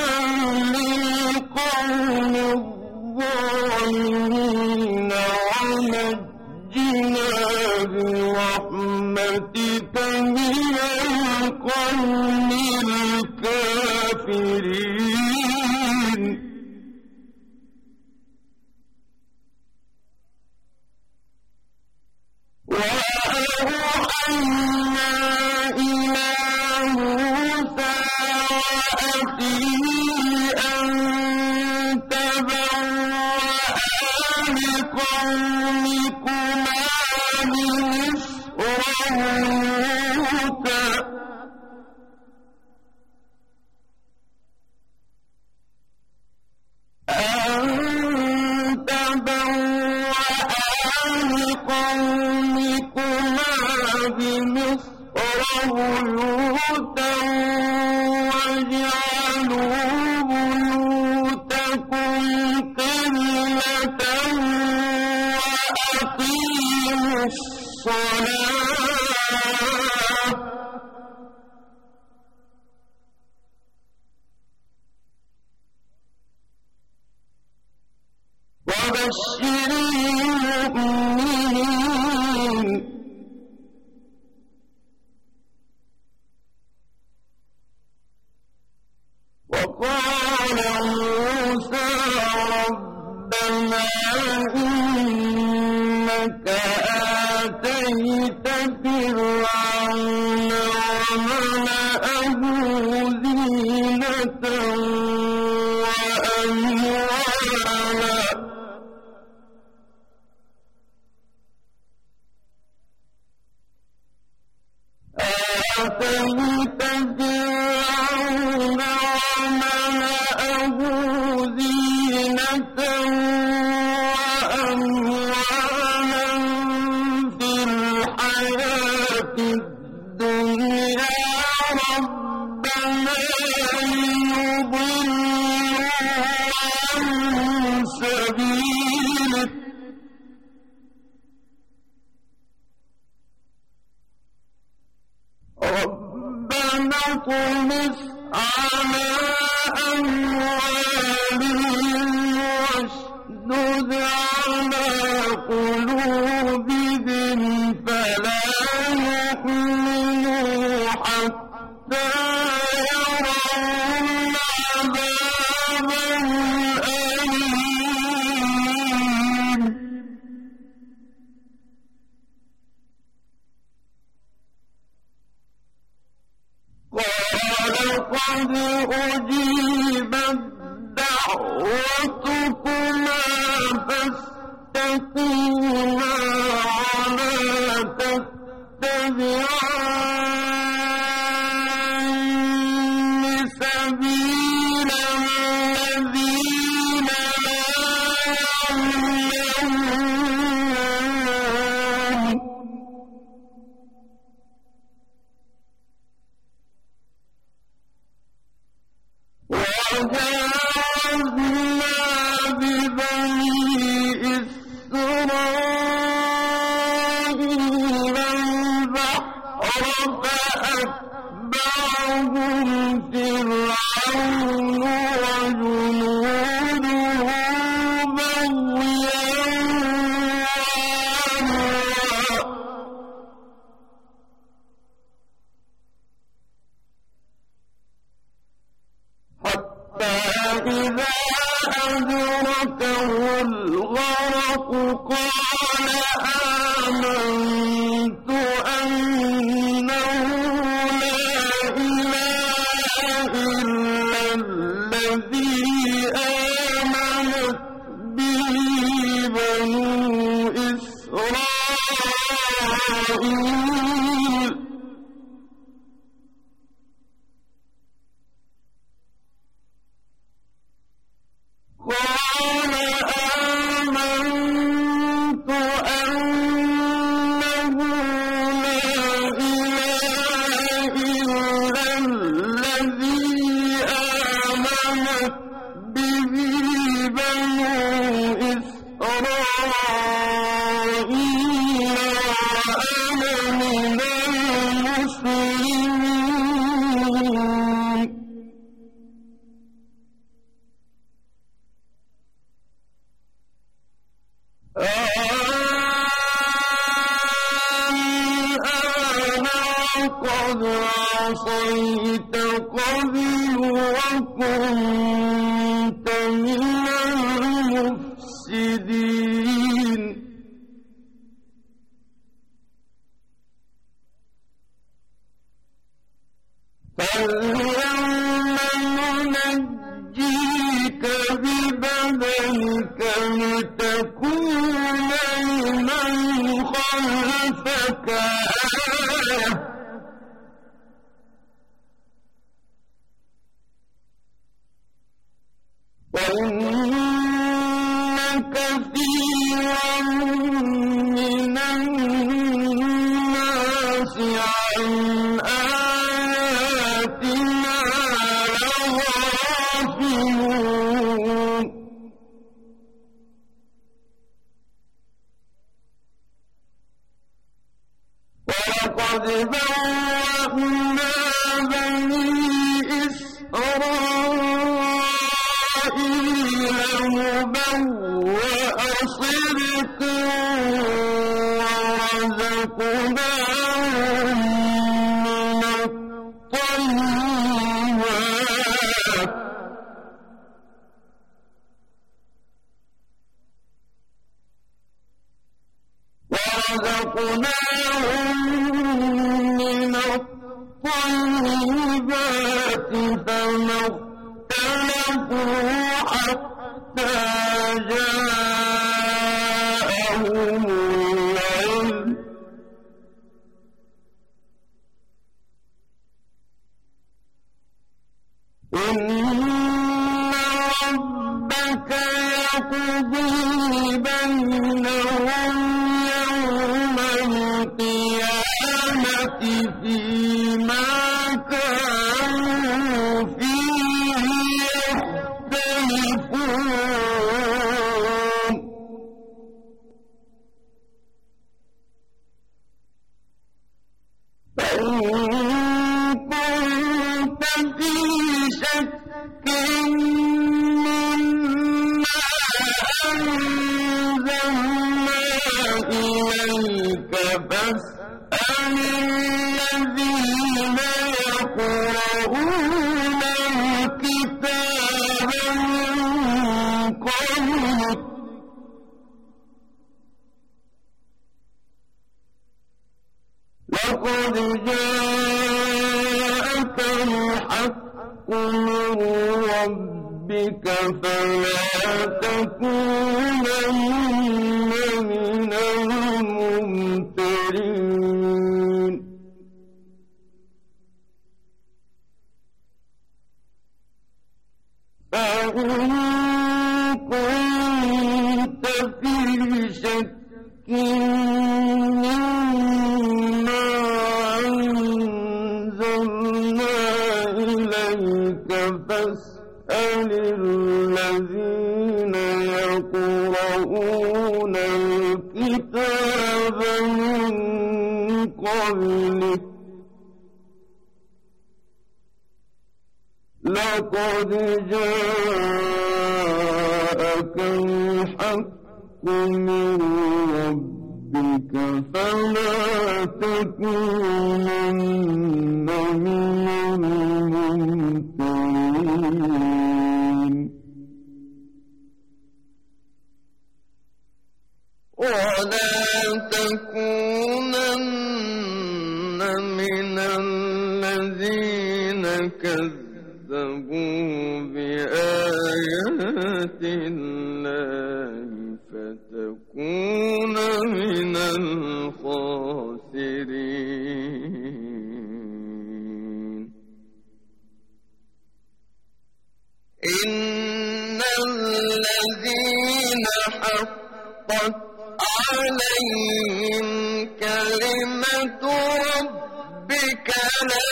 للقوم الظالمين ونجنا برحمتك من القوم الكافرين وأوحينا إلى موسى وأخيه أن تبوأ لقومكما بمصر بيوتا قومكما بمصر بيوتا واجعلوا بيوتكم قبلة وأقيموا الصلاة وبشر المؤمنين وقال موسى ربنا إنك آتيت فرعون وملأه زينة وأموالا آتيت فرعون وملأه زينة وأموالا في الحياة الدنيا ربنا ليضلوا عن سبيلك ربنا اطمس على أموالهم واشدد على قلوبهم فلا يؤمنوا حتى يروا العذاب الأليم قال قد أجيبت دعوتكما فاستقيما ولا تتبعان سبيل الذين لا يعلمون وجاوزنا ببني إسرائيل البحر فأتبعهم فرعون وجنوده بغيا وعدوا حتى إذا أدركه الغرق قال آمنت أنه لا إله إلا الذي آمنت به بنو إسرائيل قال آمنت أنه لا إله إلا الذي آمنت به بنو إسرائيل وأنا من المسلمين الآن وقد عصيت قبل وكنت من المفسدين فاليوم ننجيك ببدنك لتكون لمن خلفك آية وإن كثيرا من ولقد بوأنا بني إسرائيل مبوأ صدق ورزقناهم من الطيبات فما اختلفوا حتى جاءهم العلم إن ربك يقضي بينهم فيما كانوا فيه يختلفون فإن كنت في شك مما أنزلنا إليك فاسأل الذين يقرؤون الكتاب من قبلك لقد جاءك الحق من ربك فلا تكونن من الممترين فإن كنت في شك مما أنزلنا إليك فاسأل الذين يقرؤون الكتاب من قبلك لقد جاءك الحق من ربك فلا تكونن من الممترين ولا تكونن من الذين كذبوا بآيات الله فتكون من الخاسرين إن الذين حقت عليهم كلمة ربك لا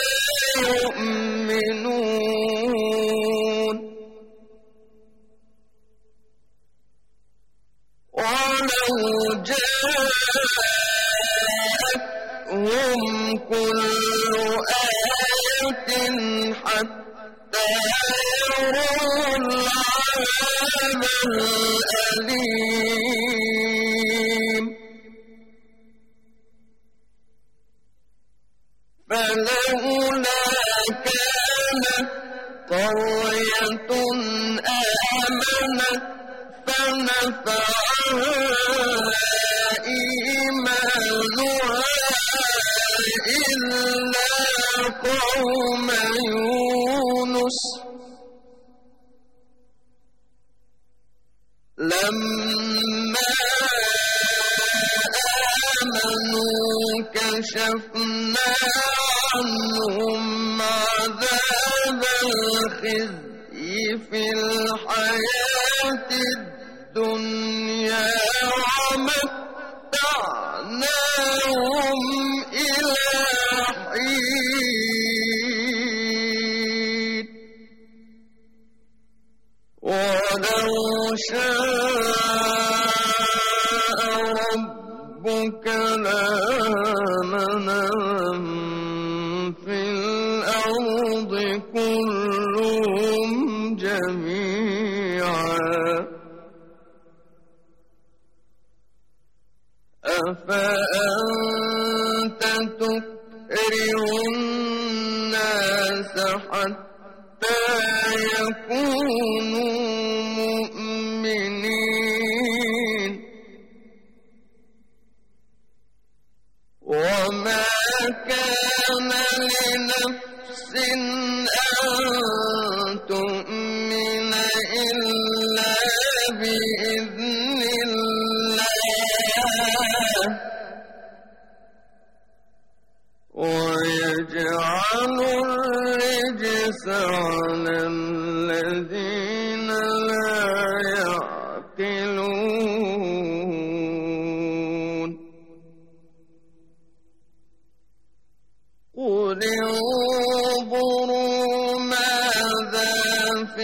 يؤمنون ولو جاءتهم كل آية حتى يروا العذاب الأليم فلولا كانت قرية آمنت فنفعها إيمانها إلا قوم يونس لما آمنوا كشفنا عنهم عذاب الخزي في الحياة الدنيا ومتعناهم إلى حين ولو شاء ربك لآمن الأرض كلهم جميعا أفأنت تكره الناس حتى يكونوا مؤمنين وما كان لنفس أن تؤمن إلا بإذن الله ويجعل الرجس على الذين لا يعقلون قل انظروا ماذا في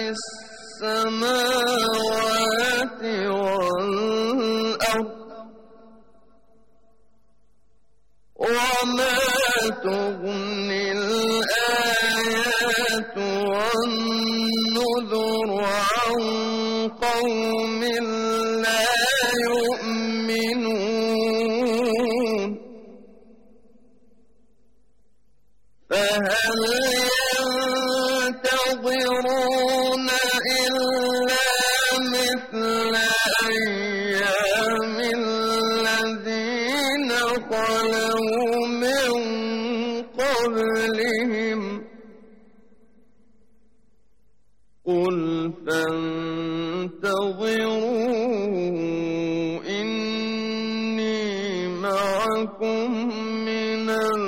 السماوات والأرض وما تغني الآيات والنذر عن قوم لا يؤمنون فهل ينتظرون إلا مثل أيام الذين خلوا من قبلهم قل فانتظروا إني معكم من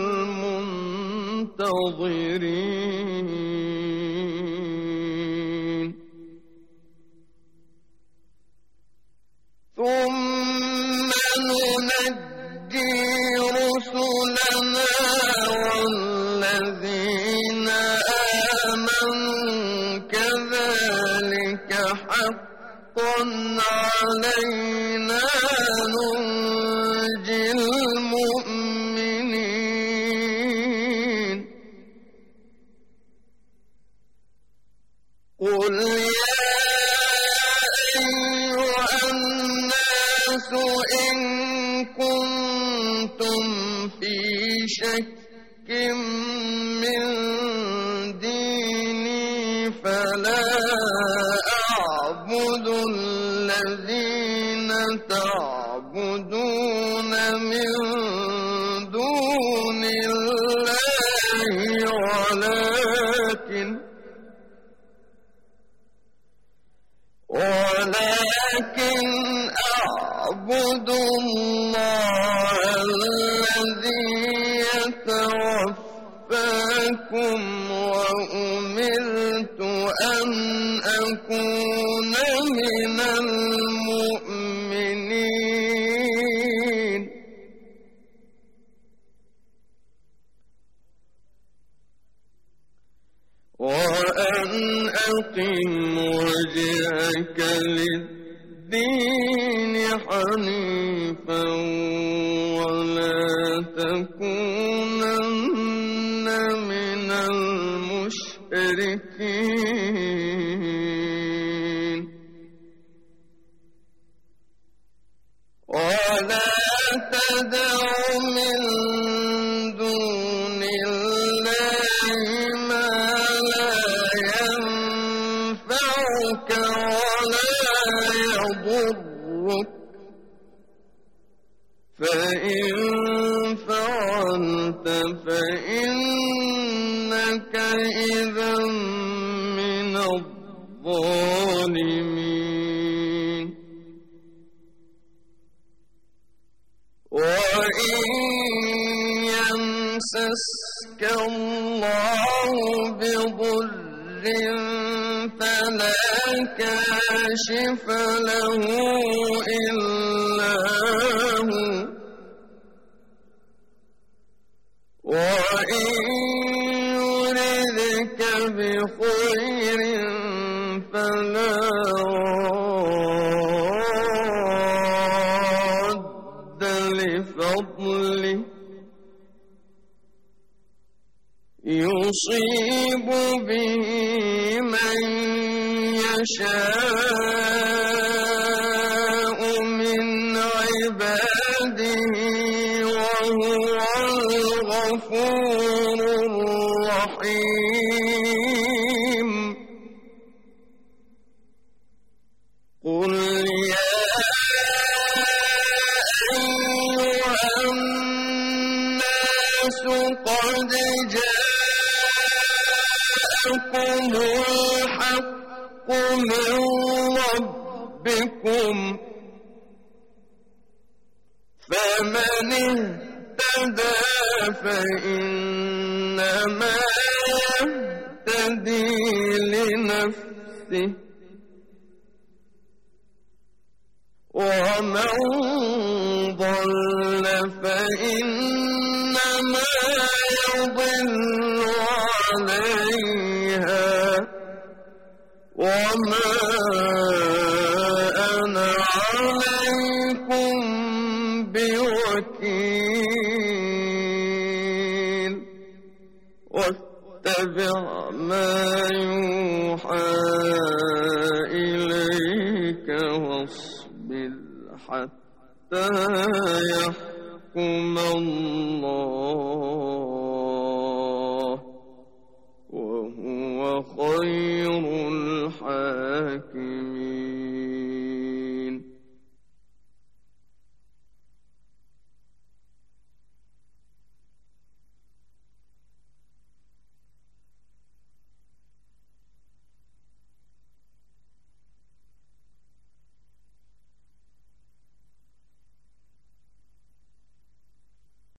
المنتظرين ثم ننجي رسلنا والذين آمنوا كذلك حقا علينا ننجي المؤمنين قل يا أيها الناس إن كنتم في شك من ديني فلا أعبد الذين تعبدون من دون الله ولكن أعبد الله الذي يتوفاكم وأمرت أن أكون من المؤمنين وأن أقم وجهك للدين حنيفا ولا تكونن من المشركين ولا تدع من دون الله ما لا ينفعك ولا يضرك فإن فعلت فإنك إذا من الظالمين وإن يمسسك الله بضر فلا كاشف له إلا هو وإن يردك بخير فلا راد لفضله يصيب به من يشاء من عباده وهو الغفور الرحيم قل يا أيها الناس قد جاءكم الحق من ربكم فمن اهتدى فإنما يهتدي لنفسه ومن ضل فإنما يضل عليها وما أنا عليكم بوكيل واتبع ما يوحى إليك واصبر حتى يحكم الله وهو خير